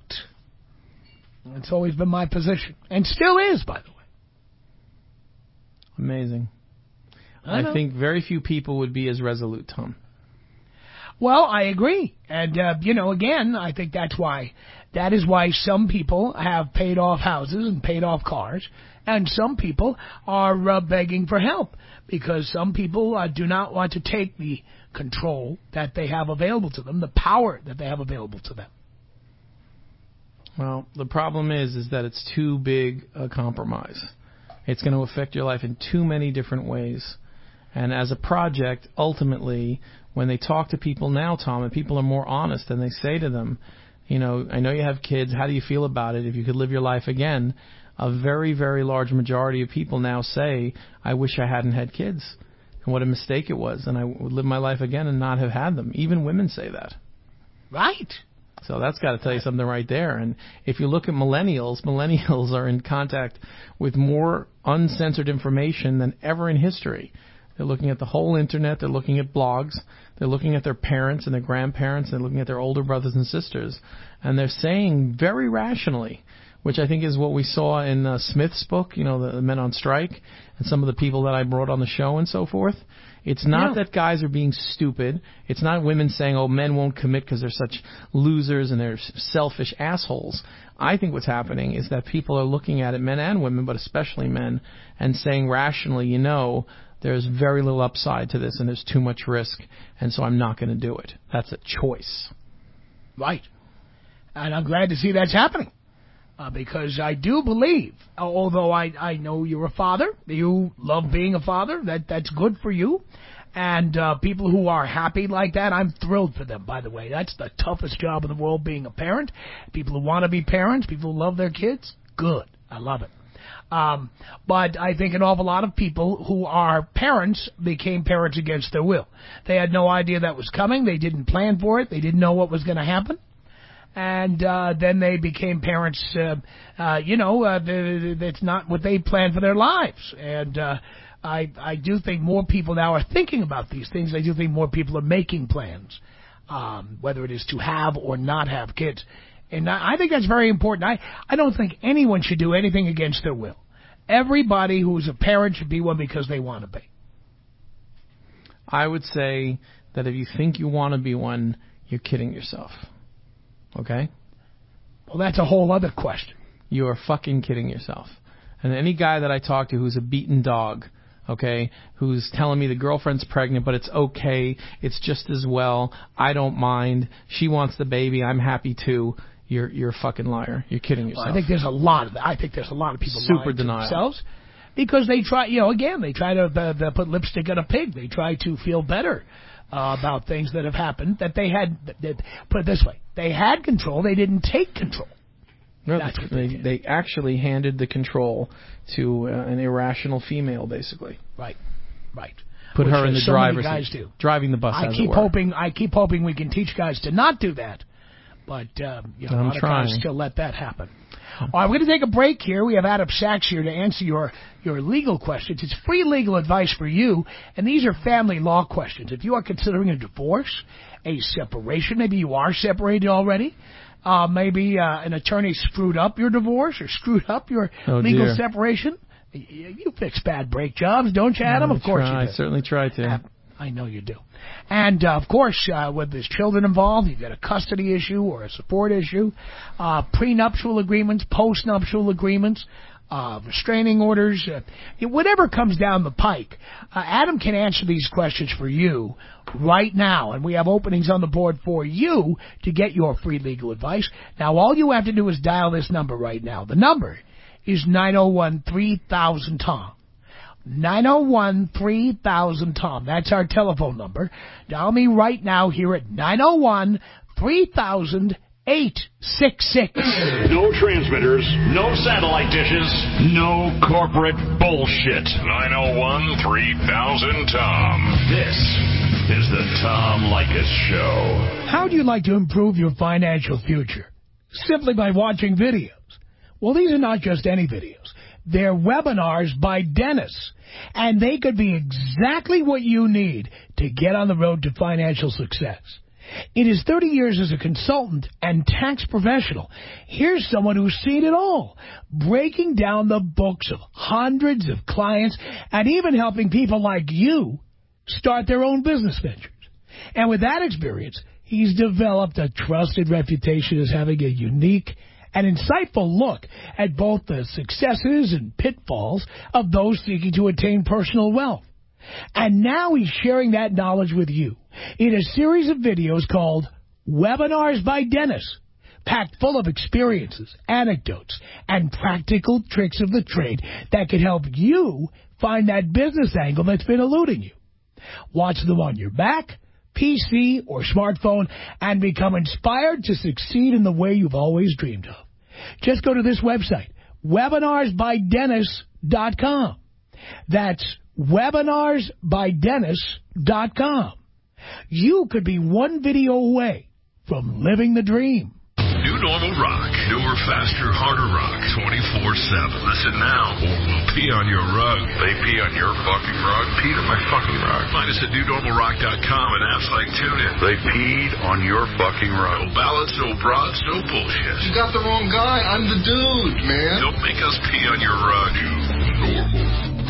It's always been my position, and still is, by the way. Amazing. I, I think very few people would be as resolute, Tom. Well, I agree. And, uh, you know, again, I think that's why, that is why some people have paid off houses and paid off cars, and some people are uh, begging for help, because some people uh, do not want to take the control that they have available to them, the power that they have available to them. Well, the problem is, is that it's too big a compromise. It's going to affect your life in too many different ways. And as a project, ultimately, when they talk to people now, Tom, and people are more honest, and they say to them, you know, I know you have kids. How do you feel about it? If you could live your life again, a very, very large majority of people now say, I wish I hadn't had kids. And what a mistake it was. And I would live my life again and not have had them. Even women say that. Right. So that's got to tell you something right there. And if you look at millennials, millennials are in contact with more uncensored information than ever in history. They're looking at the whole Internet. They're looking at blogs. They're looking at their parents and their grandparents. They're looking at their older brothers and sisters. And they're saying very rationally, which I think is what we saw in uh, Smith's book, you know, the, the Men on Strike, and some of the people that I brought on the show and so forth. It's not yeah. that guys are being stupid. It's not women saying, oh, men won't commit because they're such losers and they're selfish assholes. I think what's happening is that people are looking at it, men and women, but especially men, and saying rationally, you know, there's very little upside to this and there's too much risk, and so I'm not going to do it. That's a choice. Right. And I'm glad to see that's happening. Uh, because I do believe, although I, I know you're a father, you love being a father, that that's good for you. And uh, people who are happy like that, I'm thrilled for them, by the way. That's the toughest job in the world, being a parent. People who want to be parents, people who love their kids, good. I love it. Um, but I think an awful lot of people who are parents became parents against their will. They had no idea that was coming. They didn't plan for it. They didn't know what was going to happen. And uh, then they became parents, uh, uh, you know, uh, it's not what they planned for their lives. And uh, I, I do think more people now are thinking about these things. I do think more people are making plans, um, whether it is to have or not have kids. And I, I think that's very important. I, I don't think anyone should do anything against their will. Everybody who's a parent should be one because they want to be. I would say that if you think you want to be one, you're kidding yourself. Okay? Well, that's a whole other question. You are fucking kidding yourself. And any guy that I talk to who's a beaten dog, okay, who's telling me the girlfriend's pregnant, but it's okay, it's just as well, I don't mind, she wants the baby, I'm happy too, you're you're a fucking liar. You're kidding yourself. Well, I think there's a lot of I think there's a lot of people Super lying denial. to themselves because they try, you know, again, they try to uh, the, put lipstick on a pig. They try to feel better uh, about things that have happened that they had, that, that, put it this way, They had control. They didn't take control. No, That's what they, they did. they actually handed the control to uh, an irrational female, basically. Right, right. Put Which her in the so many driver's guys seat, do. driving the bus. I as keep it were. hoping. I keep hoping we can teach guys to not do that, but um, you know, I'm a lot trying. of guys still let that happen. All right, we're going to take a break here. We have Adam Sachs here to answer your, your legal questions. It's free legal advice for you, and these are family law questions. If you are considering a divorce, a separation, maybe you are separated already, uh, maybe uh, an attorney screwed up your divorce or screwed up your oh, legal dear. separation. You fix bad break jobs, don't you, Adam? I of course try, you do. I certainly try to. Uh, I know you do. And, uh, of course, uh, with there's children involved, you've got a custody issue or a support issue, uh, prenuptial agreements, postnuptial agreements, uh, restraining orders, uh, whatever comes down the pike. Uh, Adam can answer these questions for you right now, and we have openings on the board for you to get your free legal advice. Now, all you have to do is dial this number right now. The number is nine oh one, three thousand, Tom. nine oh one, three thousand, Tom. That's our telephone number. Dial me right now here at nine oh one, three thousand, eight six six. No transmitters, no satellite dishes, no corporate bullshit. nine oh one, three thousand, Tom. This is the Tom Leykis Show. How do you like to improve your financial future? Simply by watching videos. Well, these are not just any videos. They're webinars by Dennis, and they could be exactly what you need to get on the road to financial success. In his thirty years as a consultant and tax professional, here's someone who's seen it all, breaking down the books of hundreds of clients and even helping people like you start their own business ventures. And with that experience, he's developed a trusted reputation as having a unique an insightful look at both the successes and pitfalls of those seeking to attain personal wealth. And now he's sharing that knowledge with you in a series of videos called Webinars by Dennis, packed full of experiences, anecdotes, and practical tricks of the trade that can help you find that business angle that's been eluding you. Watch them on your Mac, P C, or smartphone and become inspired to succeed in the way you've always dreamed of. Just go to this website, webinars by dennis dot com. That's webinars by dennis dot com. You could be one video away from living the dream. New Normal Rock. Newer, faster, harder rock. twenty-four seven. Listen now, or we'll pee on your rug. They pee on your fucking rug? Peed on my fucking rug. Find us at new normal rock dot com and apps like TuneIn. They peed on your fucking rug. No ballots, no broads, no bullshit. You got the wrong guy. I'm the dude, man. Don't make us pee on your rug. New Normal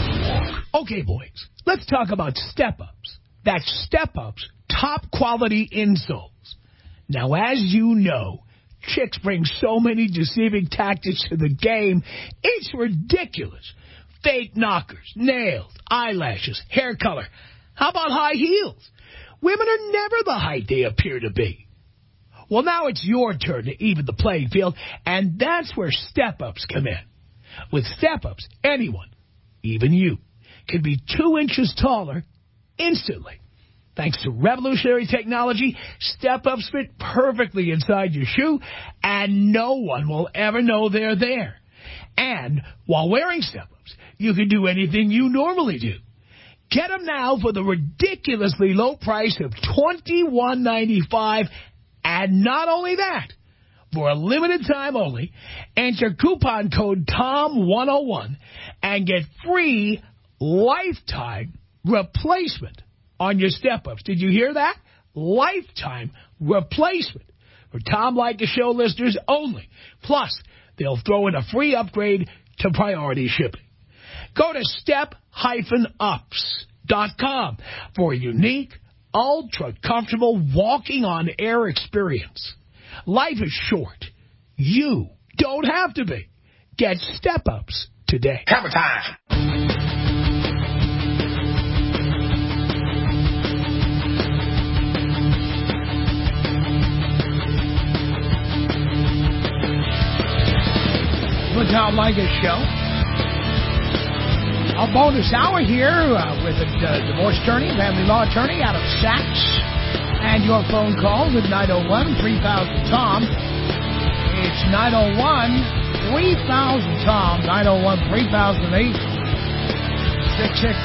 Rock. Okay, boys, let's talk about step-ups. That's Step-Ups top quality insoles. Now, as you know, chicks bring so many deceiving tactics to the game, it's ridiculous. Fake knockers, nails, eyelashes, hair color. How about high heels? Women are never the height they appear to be. Well, now it's your turn to even the playing field, and that's where Step-Ups come in. With Step-Ups, anyone, even you, can be two inches taller instantly. Thanks to revolutionary technology, Step-Ups fit perfectly inside your shoe, and no one will ever know they're there. And while wearing Step-Ups, you can do anything you normally do. Get them now for the ridiculously low price of twenty-one ninety-five, and not only that, for a limited time only, enter coupon code Tom one oh one and get free lifetime replacement on your Step-Ups. Did you hear that? Lifetime replacement for Tom Leykis Show listeners only. Plus, they'll throw in a free upgrade to priority shipping. Go to step ups dot com for a unique, ultra-comfortable walking-on-air experience. Life is short. You don't have to be. Get Step-Ups today. Hammer time. The Tom Leykis Show. A bonus hour here uh, with a uh, divorce attorney, family law attorney, Adam Sachs. And your phone calls at nine oh one, three thousand, Tom. It's nine oh one, three thousand, Tom. nine oh one, three thousand eight six six.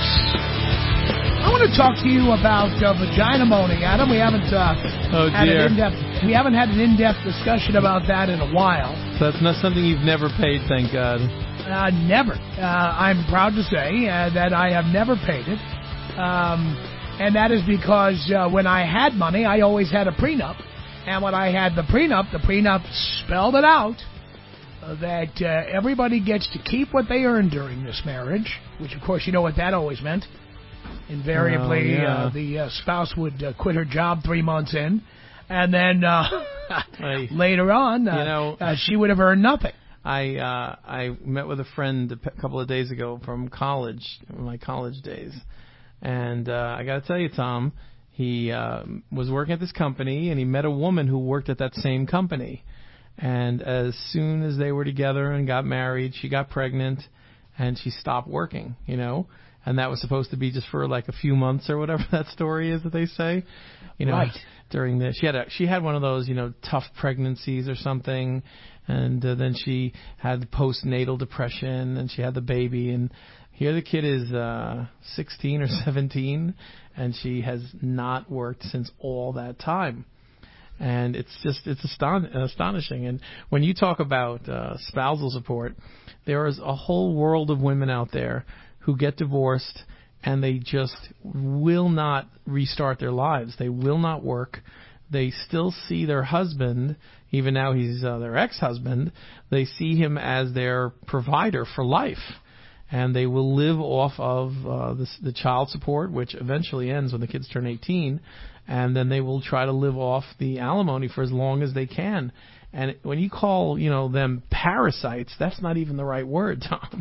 I want to talk to you about uh, vagina moaning, Adam. We haven't uh, oh, had dear. an in-depth. We haven't had an in-depth discussion about that in a while. So that's not something you've never paid, thank God. Uh, never. Uh, I'm proud to say uh, that I have never paid it. Um, and that is because uh, when I had money, I always had a prenup. And when I had the prenup, the prenup spelled it out uh, that uh, everybody gets to keep what they earn during this marriage, which, of course, you know what that always meant. Invariably, oh, yeah. uh, the uh, spouse would uh, quit her job three months in, and then uh, hey, later on, uh, you know, uh, she would have earned nothing. I uh, I met with a friend a p- couple of days ago from college, my college days, and uh, I got to tell you, Tom, he uh, was working at this company, and he met a woman who worked at that same company, and as soon as they were together and got married, she got pregnant, and she stopped working, you know. And that was supposed to be just for like a few months or whatever that story is that they say, you know, right. during the, she had a, she had one of those, you know, tough pregnancies or something. And uh, then she had postnatal depression and she had the baby. And here the kid is uh, sixteen or seventeen and she has not worked since all that time. And it's just, it's aston- astonishing. And when you talk about uh, spousal support, there is a whole world of women out there who get divorced and they just will not restart their lives. They will not work. They still see their husband, even now he's uh, their ex-husband, they see him as their provider for life. And they will live off of uh, the, the child support, which eventually ends when the kids turn eighteen. And then they will try to live off the alimony for as long as they can. And when you call, you know, them parasites, that's not even the right word, Tom.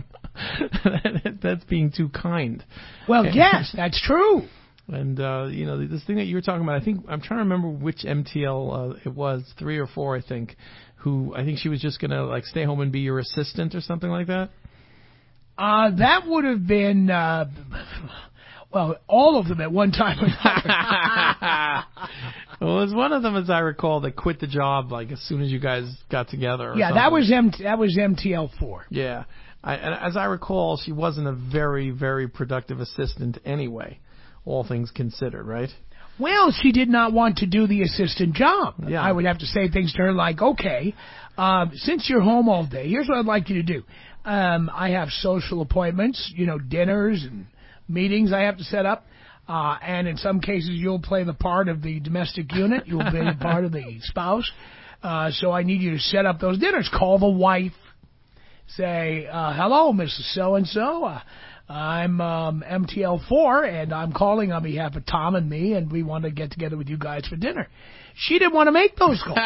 That's being too kind. Well, yes, that's true. And, uh, you know, this thing that you were talking about, I think, I'm trying to remember which M T L uh, it was, three or four, I think, who, I think she was just going to, like, stay home and be your assistant or something like that. Uh, that would have been, uh, well, all of them at one time. Well, it was one of them, as I recall, that quit the job, like, as soon as you guys got together. Or yeah, something. that was M- that was M T L four. Yeah. I, and as I recall, she wasn't a very, very productive assistant anyway, all things considered, right? Well, she did not want to do the assistant job. Yeah. I would have to say things to her like, okay, um, since you're home all day, here's what I'd like you to do. Um, I have social appointments, you know, dinners and meetings I have to set up. Uh, and in some cases, you'll play the part of the domestic unit. You'll be part of the spouse. Uh, so I need you to set up those dinners. Call the wife. Say, uh, hello, Missus So-and-so. Uh, I'm um, M T L four, and I'm calling on behalf of Tom and me, and we want to get together with you guys for dinner. She didn't want to make those calls.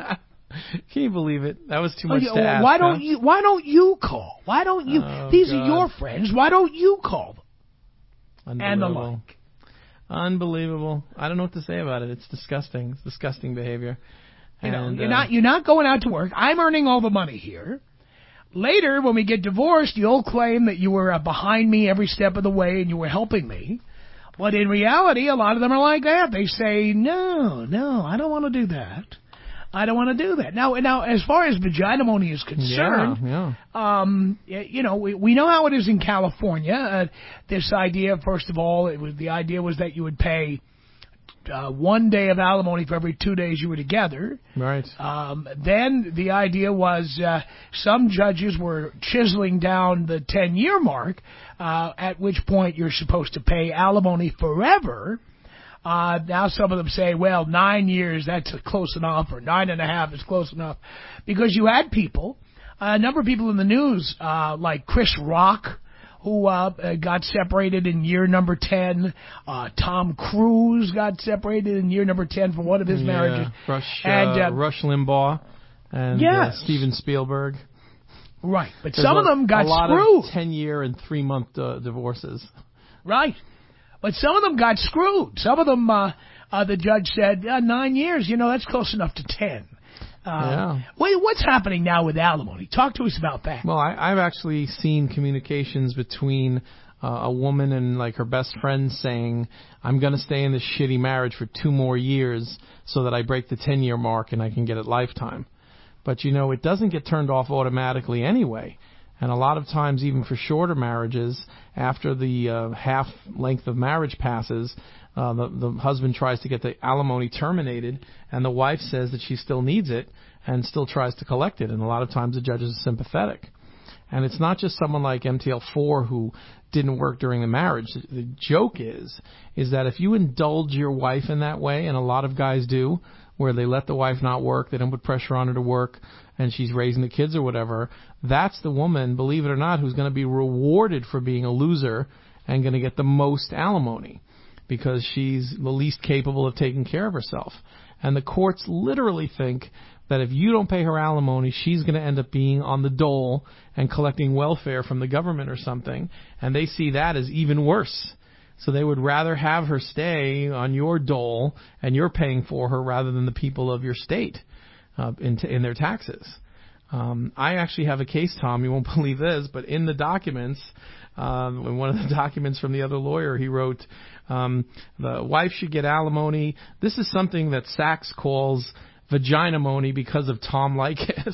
Can you believe it? That was too much oh, to ask. Why don't huh? you? Why don't you call? Why don't you? Oh, These God. are your friends. Why don't you call them? And the Unbelievable. like. Unbelievable. I don't know what to say about it. It's disgusting. It's disgusting behavior. You know, and, you're uh, not you're not going out to work. I'm earning all the money here. Later, when we get divorced, you'll claim that you were uh, behind me every step of the way and you were helping me. But in reality, a lot of them are like that. They say, no, no, I don't want to do that. I don't want to do that. Now, now, as far as vaginamony is concerned, yeah, yeah. um, you know, we, we know how it is in California. Uh, this idea, first of all, it was the idea was that you would pay uh, one day of alimony for every two days you were together. Right. Um, then the idea was uh, some judges were chiseling down the ten-year mark, uh, at which point you're supposed to pay alimony forever. Uh, now some of them say, well, nine years, that's close enough, or nine and a half is close enough. Because you had people, uh, a number of people in the news, uh, like Chris Rock, who uh, got separated in year number ten. Uh, Tom Cruise got separated in year number ten for one of his yeah. marriages. Rush, and, uh, uh, Rush Limbaugh and yes. uh, Steven Spielberg. Right, but There's some a, of them got a lot screwed. of ten-year and three-month uh, divorces. Right. But some of them got screwed. Some of them, uh, uh, the judge said, uh, nine years, you know, that's close enough to ten. Um, yeah. Wait, what's happening now with alimony? Talk to us about that. Well, I, I've actually seen communications between uh, a woman and like her best friend saying, I'm going to stay in this shitty marriage for two more years so that I break the ten-year mark and I can get it lifetime. But, you know, it doesn't get turned off automatically anyway. And a lot of times, even for shorter marriages, after the uh, half length of marriage passes, uh, the, the husband tries to get the alimony terminated, and the wife says that she still needs it and still tries to collect it. And a lot of times the judges are sympathetic. And it's not just someone like M T L four who didn't work during the marriage. The joke is, is that if you indulge your wife in that way, and a lot of guys do, where they let the wife not work, they don't put pressure on her to work, and she's raising the kids or whatever, that's the woman, believe it or not, who's going to be rewarded for being a loser and going to get the most alimony because she's the least capable of taking care of herself. And the courts literally think that if you don't pay her alimony, she's going to end up being on the dole and collecting welfare from the government or something, and they see that as even worse. So they would rather have her stay on your dole and you're paying for her rather than the people of your state uh, in, t- in their taxes. Um, I actually have a case, Tom, you won't believe this, but in the documents, um, in one of the documents from the other lawyer, he wrote, um, the wife should get alimony. This is something that Sachs calls vaginamony because of Tom Leykis.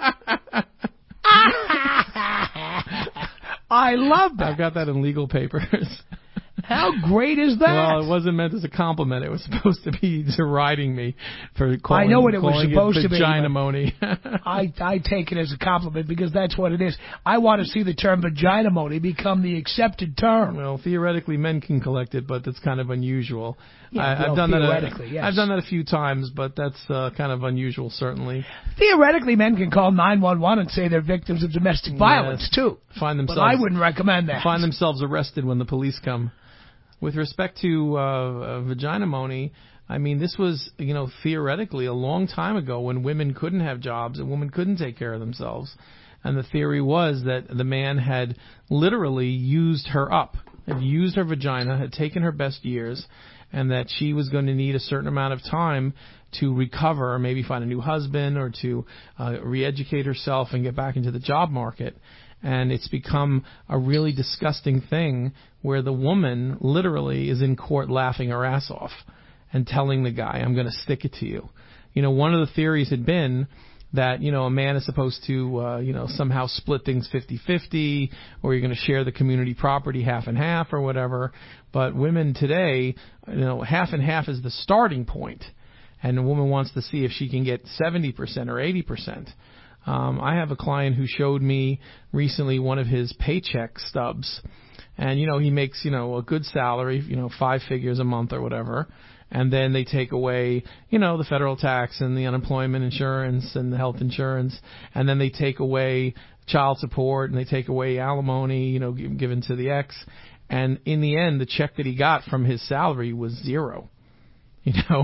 I love that. I've got that in legal papers. How great is that? Well, it wasn't meant as a compliment. It was supposed to be deriding me for calling, I know what it was supposed it to be. Vaginamony. I, I take it as a compliment because that's what it is. I want to see the term vaginamony become the accepted term. Well, theoretically, men can collect it, but that's kind of unusual. Yeah, I, well, I've done theoretically, that. A, yes. I've done that a few times, but that's uh, kind of unusual, certainly. Theoretically, men can call nine one one and say they're victims of domestic violence yes. too. Find themselves. But I wouldn't recommend that. Find themselves arrested when the police come. With respect to uh, uh, vaginamony, I mean, this was, you know, theoretically a long time ago when women couldn't have jobs and women couldn't take care of themselves. And the theory was that the man had literally used her up, had used her vagina, had taken her best years, and that she was going to need a certain amount of time to recover, maybe find a new husband or to uh, re-educate herself and get back into the job market. And it's become a really disgusting thing where the woman literally is in court laughing her ass off and telling the guy, I'm going to stick it to you. You know, one of the theories had been that, you know, a man is supposed to, uh, you know, somehow split things fifty-fifty, or you're going to share the community property half and half or whatever. But women today, you know, half and half is the starting point. And a woman wants to see if she can get seventy percent or eighty percent. Um, I have a client who showed me recently one of his paycheck stubs. And, you know, he makes, you know, a good salary, you know, five figures a month or whatever. And then they take away, you know, the federal tax and the unemployment insurance and the health insurance. And then they take away child support and they take away alimony, you know, given to the ex. And in the end, the check that he got from his salary was zero. You know,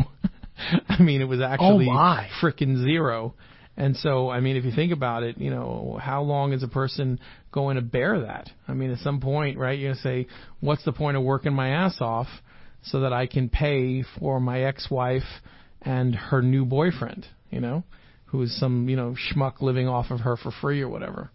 I mean, it was actually oh frickin' zero. And so, I mean, if you think about it, you know, how long is a person going to bear that? I mean, at some point, right, you're going to say, what's the point of working my ass off so that I can pay for my ex-wife and her new boyfriend, you know, who is some, you know, schmuck living off of her for free or whatever?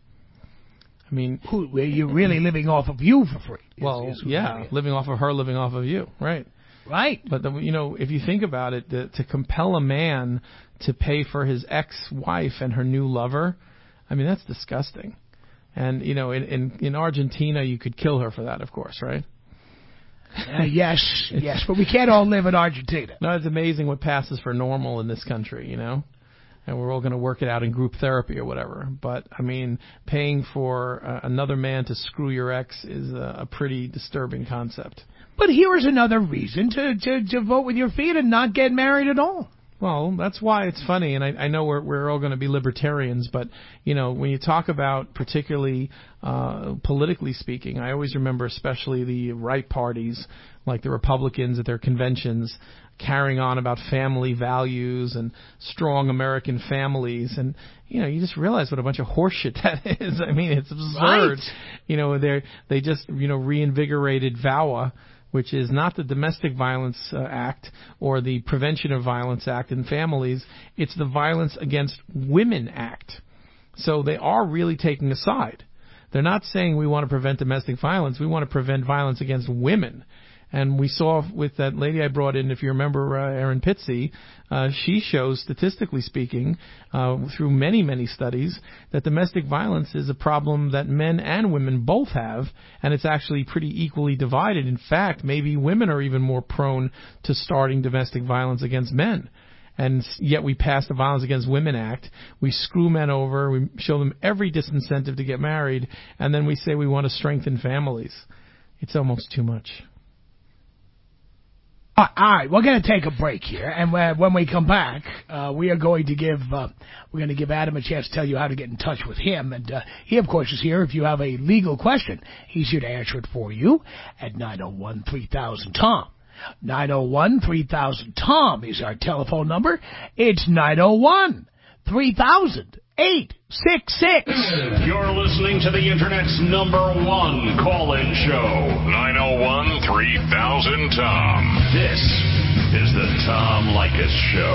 I mean, who, you're really living off of you for free. Well, is, is yeah, living off of her, living off of you, right? Right. But, the, you know, if you think about it, the, to compel a man to pay for his ex-wife and her new lover, I mean, that's disgusting. And, you know, in, in, in Argentina, you could kill her for that, of course, right? Uh, yes, yes, but we can't all live in Argentina. No, it's amazing what passes for normal in this country, you know? And we're all going to work it out in group therapy or whatever. But, I mean, paying for uh, another man to screw your ex is a, a pretty disturbing concept. But here is another reason to, to, to vote with your feet and not get married at all. Well, that's why it's funny, and I, I know we're, we're all going to be libertarians, but, you know, when you talk about particularly uh, politically speaking, I always remember especially the right parties, like the Republicans at their conventions, carrying on about family values and strong American families, and, you know, you just realize what a bunch of horseshit that is. I mean, it's absurd. Right. You know, they they just, you know, reinvigorated V A W A, which is not the Domestic Violence uh, Act or the Prevention of Violence Act in families. It's the Violence Against Women Act. So they are really taking a side. They're not saying we want to prevent domestic violence. We want to prevent violence against women. And we saw with that lady I brought in, if you remember, uh, Erin Pitsey, uh, she shows, statistically speaking, uh, through many, many studies, that domestic violence is a problem that men and women both have, and it's actually pretty equally divided. In fact, maybe women are even more prone to starting domestic violence against men. And yet we pass the Violence Against Women Act. We screw men over. We show them every disincentive to get married. And then we say we want to strengthen families. It's almost too much. All right, we're going to take a break here, and uh, when we come back, uh, we are going to give uh, we're going to give Adam a chance to tell you how to get in touch with him, and uh, he, of course, is here. If you have a legal question, he's here to answer it for you at nine oh one, three thousand, Tom. nine oh one, three thousand, Tom is our telephone number. It's nine oh one, three thousand, eight six six. You're listening to the Internet's number one call-in show. nine oh one, three thousand, Tom. This is the Tom Leykis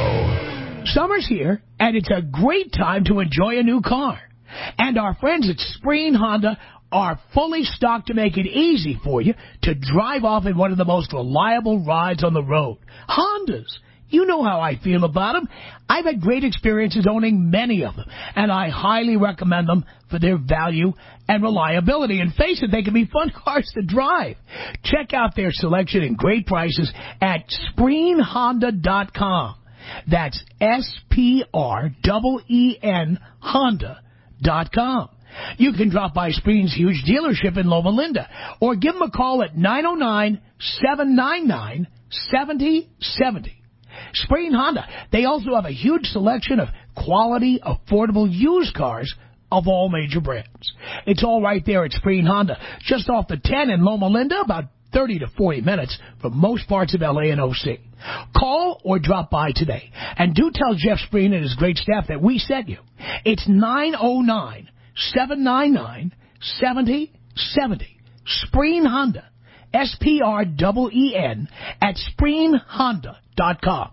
Show. Summer's here, and it's a great time to enjoy a new car. And our friends at Spreen Honda are fully stocked to make it easy for you to drive off in one of the most reliable rides on the road. Hondas. You know how I feel about them. I've had great experiences owning many of them, and I highly recommend them for their value and reliability. And face it, they can be fun cars to drive. Check out their selection and great prices at spreen honda dot com. That's S P R E E N Honda dot com. You can drop by Spreen's huge dealership in Loma Linda, or give them a call at nine oh nine, seven nine nine, seven oh seven oh. Spreen Honda, they also have a huge selection of quality, affordable used cars of all major brands. It's all right there at Spreen Honda, just off the ten in Loma Linda, about thirty to forty minutes from most parts of L A and O C. Call or drop by today, and do tell Jeff Spreen and his great staff that we sent you. It's nine oh nine, seven nine nine, seven oh seven oh. Spreen Honda, S P R E E N, at spreen honda dot com.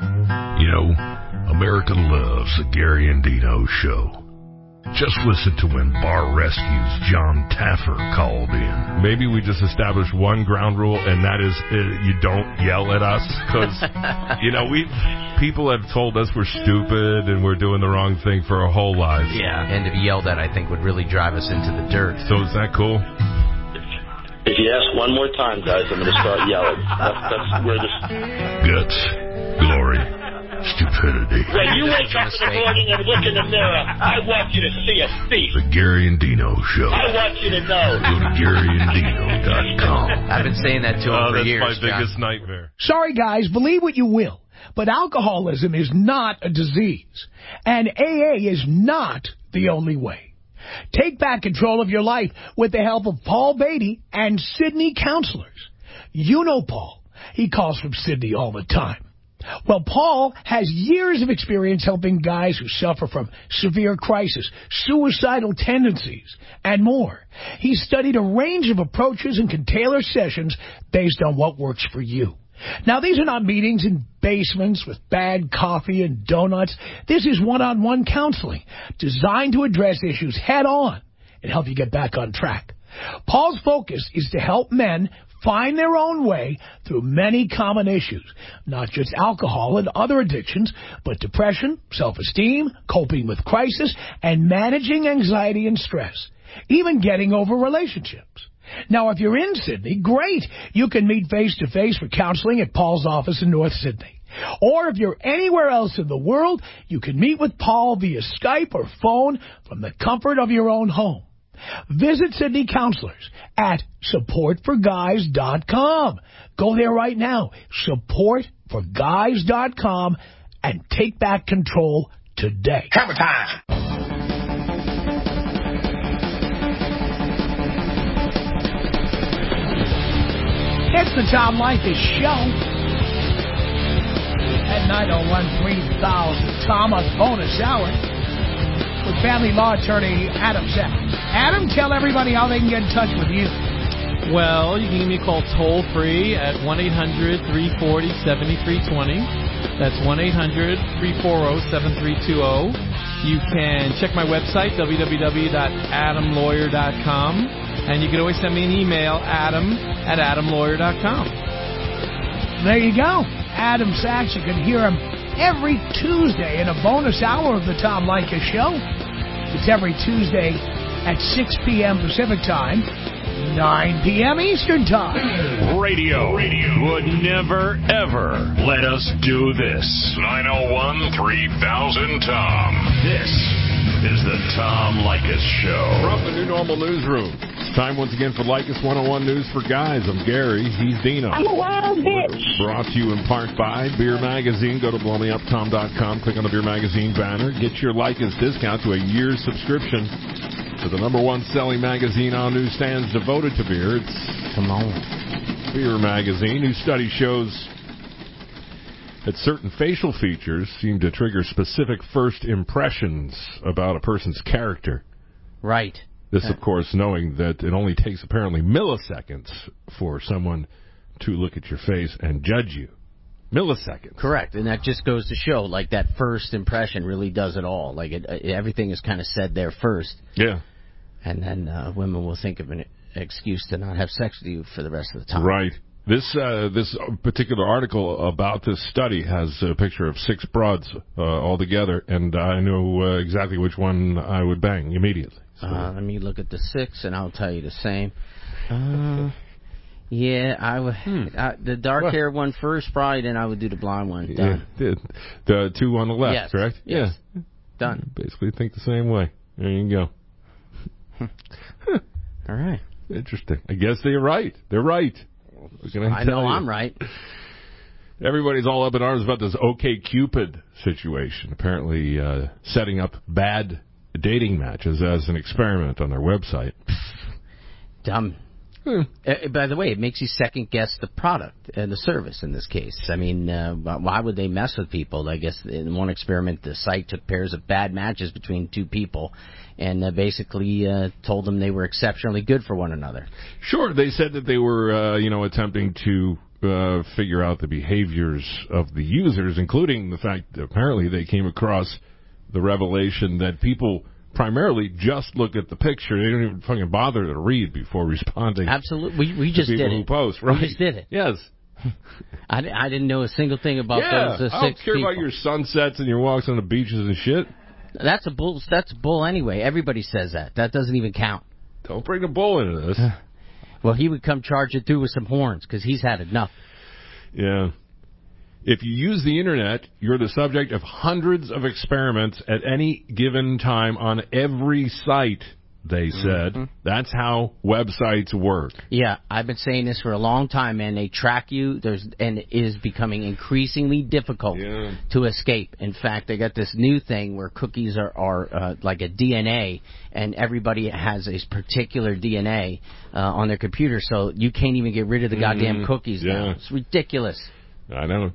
You know, America loves the Gary and Dino Show. Just listen to when Bar Rescue's John Taffer called in. Maybe we just establish one ground rule, and that is uh, you don't yell at us. Because, you know, we people have told us we're stupid and we're doing the wrong thing for our whole lives. Yeah, and to be yelled at, I think, would really drive us into the dirt. So is that cool? If you ask one more time, guys, I'm going to start yelling. That's, that's where this... Guts, glory, stupidity. When you wake up in the morning and look in the mirror, I want you to see a thief. The Gary and Dino Show. I want you to know. Go to gary and dino dot com. I've been saying that to him oh, for that's years, my biggest John. nightmare. Sorry, guys, believe what you will, but alcoholism is not a disease, and A A is not the only way. Take back control of your life with the help of Paul Beatty and Sydney Counselors. You know Paul. He calls from Sydney all the time. Well, Paul has years of experience helping guys who suffer from severe crisis, suicidal tendencies, and more. He's studied a range of approaches and can tailor sessions based on what works for you. Now, these are not meetings in basements with bad coffee and donuts. This is one-on-one counseling designed to address issues head-on and help you get back on track. Paul's focus is to help men find their own way through many common issues, not just alcohol and other addictions, but depression, self-esteem, coping with crisis, and managing anxiety and stress, even getting over relationships. Now, if you're in Sydney, great. You can meet face-to-face for counseling at Paul's office in North Sydney. Or if you're anywhere else in the world, you can meet with Paul via Skype or phone from the comfort of your own home. Visit Sydney Counselors at support for guys dot com. Go there right now, support for guys dot com, and take back control today. Travel time. It's the Tom Leykis Show at nine oh one, three thousand. Tom, a bonus hour with family law attorney Adam Sanders. Adam, tell everybody how they can get in touch with you. Well, you can give me a call toll-free at one eight hundred, three four zero, seven three two zero. That's one eight hundred, three four zero, seven three two zero. You can check my website, w w w dot adam lawyer dot com, and you can always send me an email, adam at adam lawyer dot com. There you go. Adam Sachs. You can hear him every Tuesday in a bonus hour of the Tom Leykis Show. It's every Tuesday at six p.m. Pacific Time, nine p.m. Eastern Time. Radio, Radio would never, ever let us do this. nine oh one, three thousand Tom. This is the Tom Leykis Show. From the New Normal Newsroom. It's time once again for Leykis one oh one News for Guys. I'm Gary. He's Dino. I'm a wild bitch. Brought to you in part by Beer Magazine. Go to blow me up tom dot com. Click on the Beer Magazine banner. Get your Leykis discount to a year's subscription to the number one selling magazine on newsstands devoted to beer. It's Come on. Beer Magazine. New study shows that certain facial features seem to trigger specific first impressions about a person's character. Right. This, of course, knowing that it only takes apparently milliseconds for someone to look at your face and judge you. Milliseconds. Correct, and that just goes to show, like, that first impression really does it all. Like, it, it, everything is kind of said there first. Yeah. And then uh, women will think of an excuse to not have sex with you for the rest of the time. Right. This uh, this particular article about this study has a picture of six broads uh, all together, and I know uh, exactly which one I would bang immediately. So. Uh, let me look at the six, and I'll tell you the same. Uh, yeah, I would. Hmm. I, the dark-haired one first, probably, then I would do the blonde one. Done. Yeah, the two on the left, yes. correct? Yes. Yeah. Done. Basically think the same way. There you go. All right. Interesting. I guess they're right. They're right. I know you? I'm right. Everybody's all up in arms about this OkCupid situation. Apparently uh, setting up bad dating matches as an experiment on their website. Dumb. Hmm. Uh, by the way, it makes you second guess the product and the service in this case. I mean, uh, why would they mess with people? I guess in one experiment, the site took pairs of bad matches between two people and uh, basically uh, told them they were exceptionally good for one another. Sure, they said that they were, uh, you know, attempting to uh, figure out the behaviors of the users, including the fact that apparently they came across the revelation that people primarily just look at the picture. They don't even fucking bother to read before responding. Absolutely. We, we just to did people it. who post, right? We just did it. Yes. I, I didn't know a single thing about yeah, those uh, six I don't care people. about your sunsets and your walks on the beaches and shit. That's a bull. That's bull anyway. Everybody says that. That doesn't even count. Don't bring the bull into this. Well, he would come charge it through with some horns because he's had enough. Yeah. If you use the Internet, you're the subject of hundreds of experiments at any given time on every site, they said. Mm-hmm. That's how websites work. Yeah, I've been saying this for a long time, man. They track you, There's and it is becoming increasingly difficult yeah. to escape. In fact, they got this new thing where cookies are, are uh, like a D N A, and everybody has a particular D N A uh, on their computer, so you can't even get rid of the goddamn mm-hmm. cookies yeah. now. It's ridiculous. I know.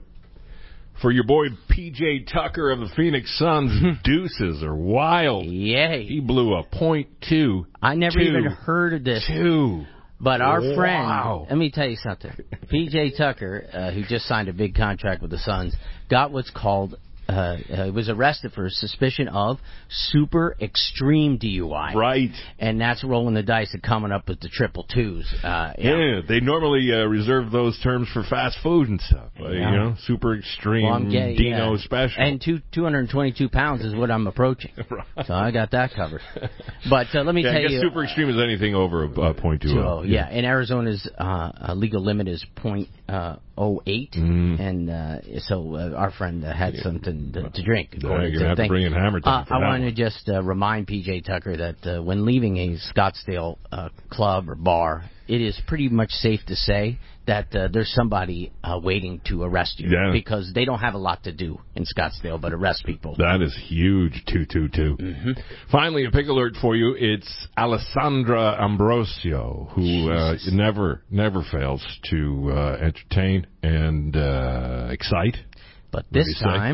For your boy P J Tucker of the Phoenix Suns, deuces are wild. Yay. He blew a point two. I never two, even heard of this. Two. But our wow. friend, let me tell you something. P J Tucker, uh, who just signed a big contract with the Suns, got what's called, uh, uh, was arrested for suspicion of super extreme D U I. Right. And that's rolling the dice and coming up with the triple twos. Uh, yeah, yeah, they normally uh, reserve those terms for fast food and stuff. Uh, yeah. You know, super extreme well, getting, Dino yeah. special. And two, two hundred twenty-two pounds is what I'm approaching. Right. So I got that covered. But uh, let me yeah, tell I guess you. super extreme is anything over a uh, point two. Oh, yeah. And Arizona's uh, legal limit is point oh eight, mm. and uh, so uh, our friend uh, had yeah. something to, to drink. Yeah, you're gonna have to bring in hammer time. Uh, I wanted to just uh, remind P J Tucker that uh, when leaving a Scottsdale uh, club or bar, it is pretty much safe to say that uh, there's somebody uh, waiting to arrest you yeah. because they don't have a lot to do in Scottsdale but arrest people. That is huge, two two two. Mm-hmm. Finally, a pick alert for you. It's Alessandra Ambrosio, who uh, never, never fails to uh, entertain and uh, excite. But this time,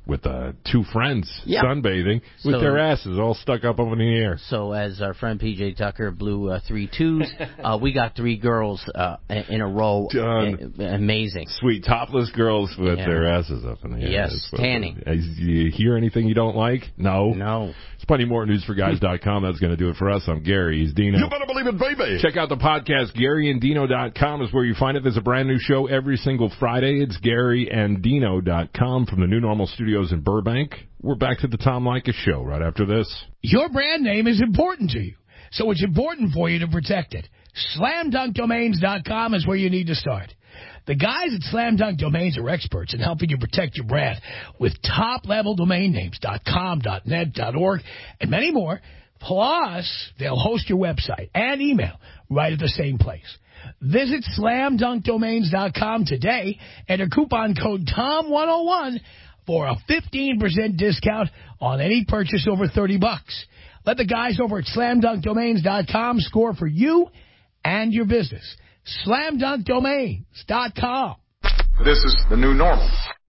with uh, two friends Yeah. sunbathing with So- their asses all stuck up in the air. So as our friend P J Tucker blew uh, three twos, uh, we got three girls uh, in a row. Done. A- amazing. Sweet topless girls with Yeah. their asses up in the air. Yes, That's what- tanning. Uh, you hear anything you don't like? No. No. There's plenty more at news for guys dot com. That's going to do it for us. I'm Gary. He's Dino. You better believe it, baby. Check out the podcast. Gary and Dino dot com is where you find it. There's a brand new show every single Friday. It's Gary and Dino dot com from the New Normal Studios in Burbank. We're back to the Tom Leykis Show right after this. Your brand name is important to you, so it's important for you to protect it. Slam Dunk Domains dot com is where you need to start. The guys at Slam Dunk Domains are experts in helping you protect your brand with top-level domain names .com, .net, .org, and many more. Plus, they'll host your website and email right at the same place. Visit Slam Dunk Domains dot com today. Enter coupon code Tom one oh one for a fifteen percent discount on any purchase over thirty bucks. Let the guys over at Slam Dunk Domains dot com score for you and your business. Slam Dunk Domains dot com. This is the new normal.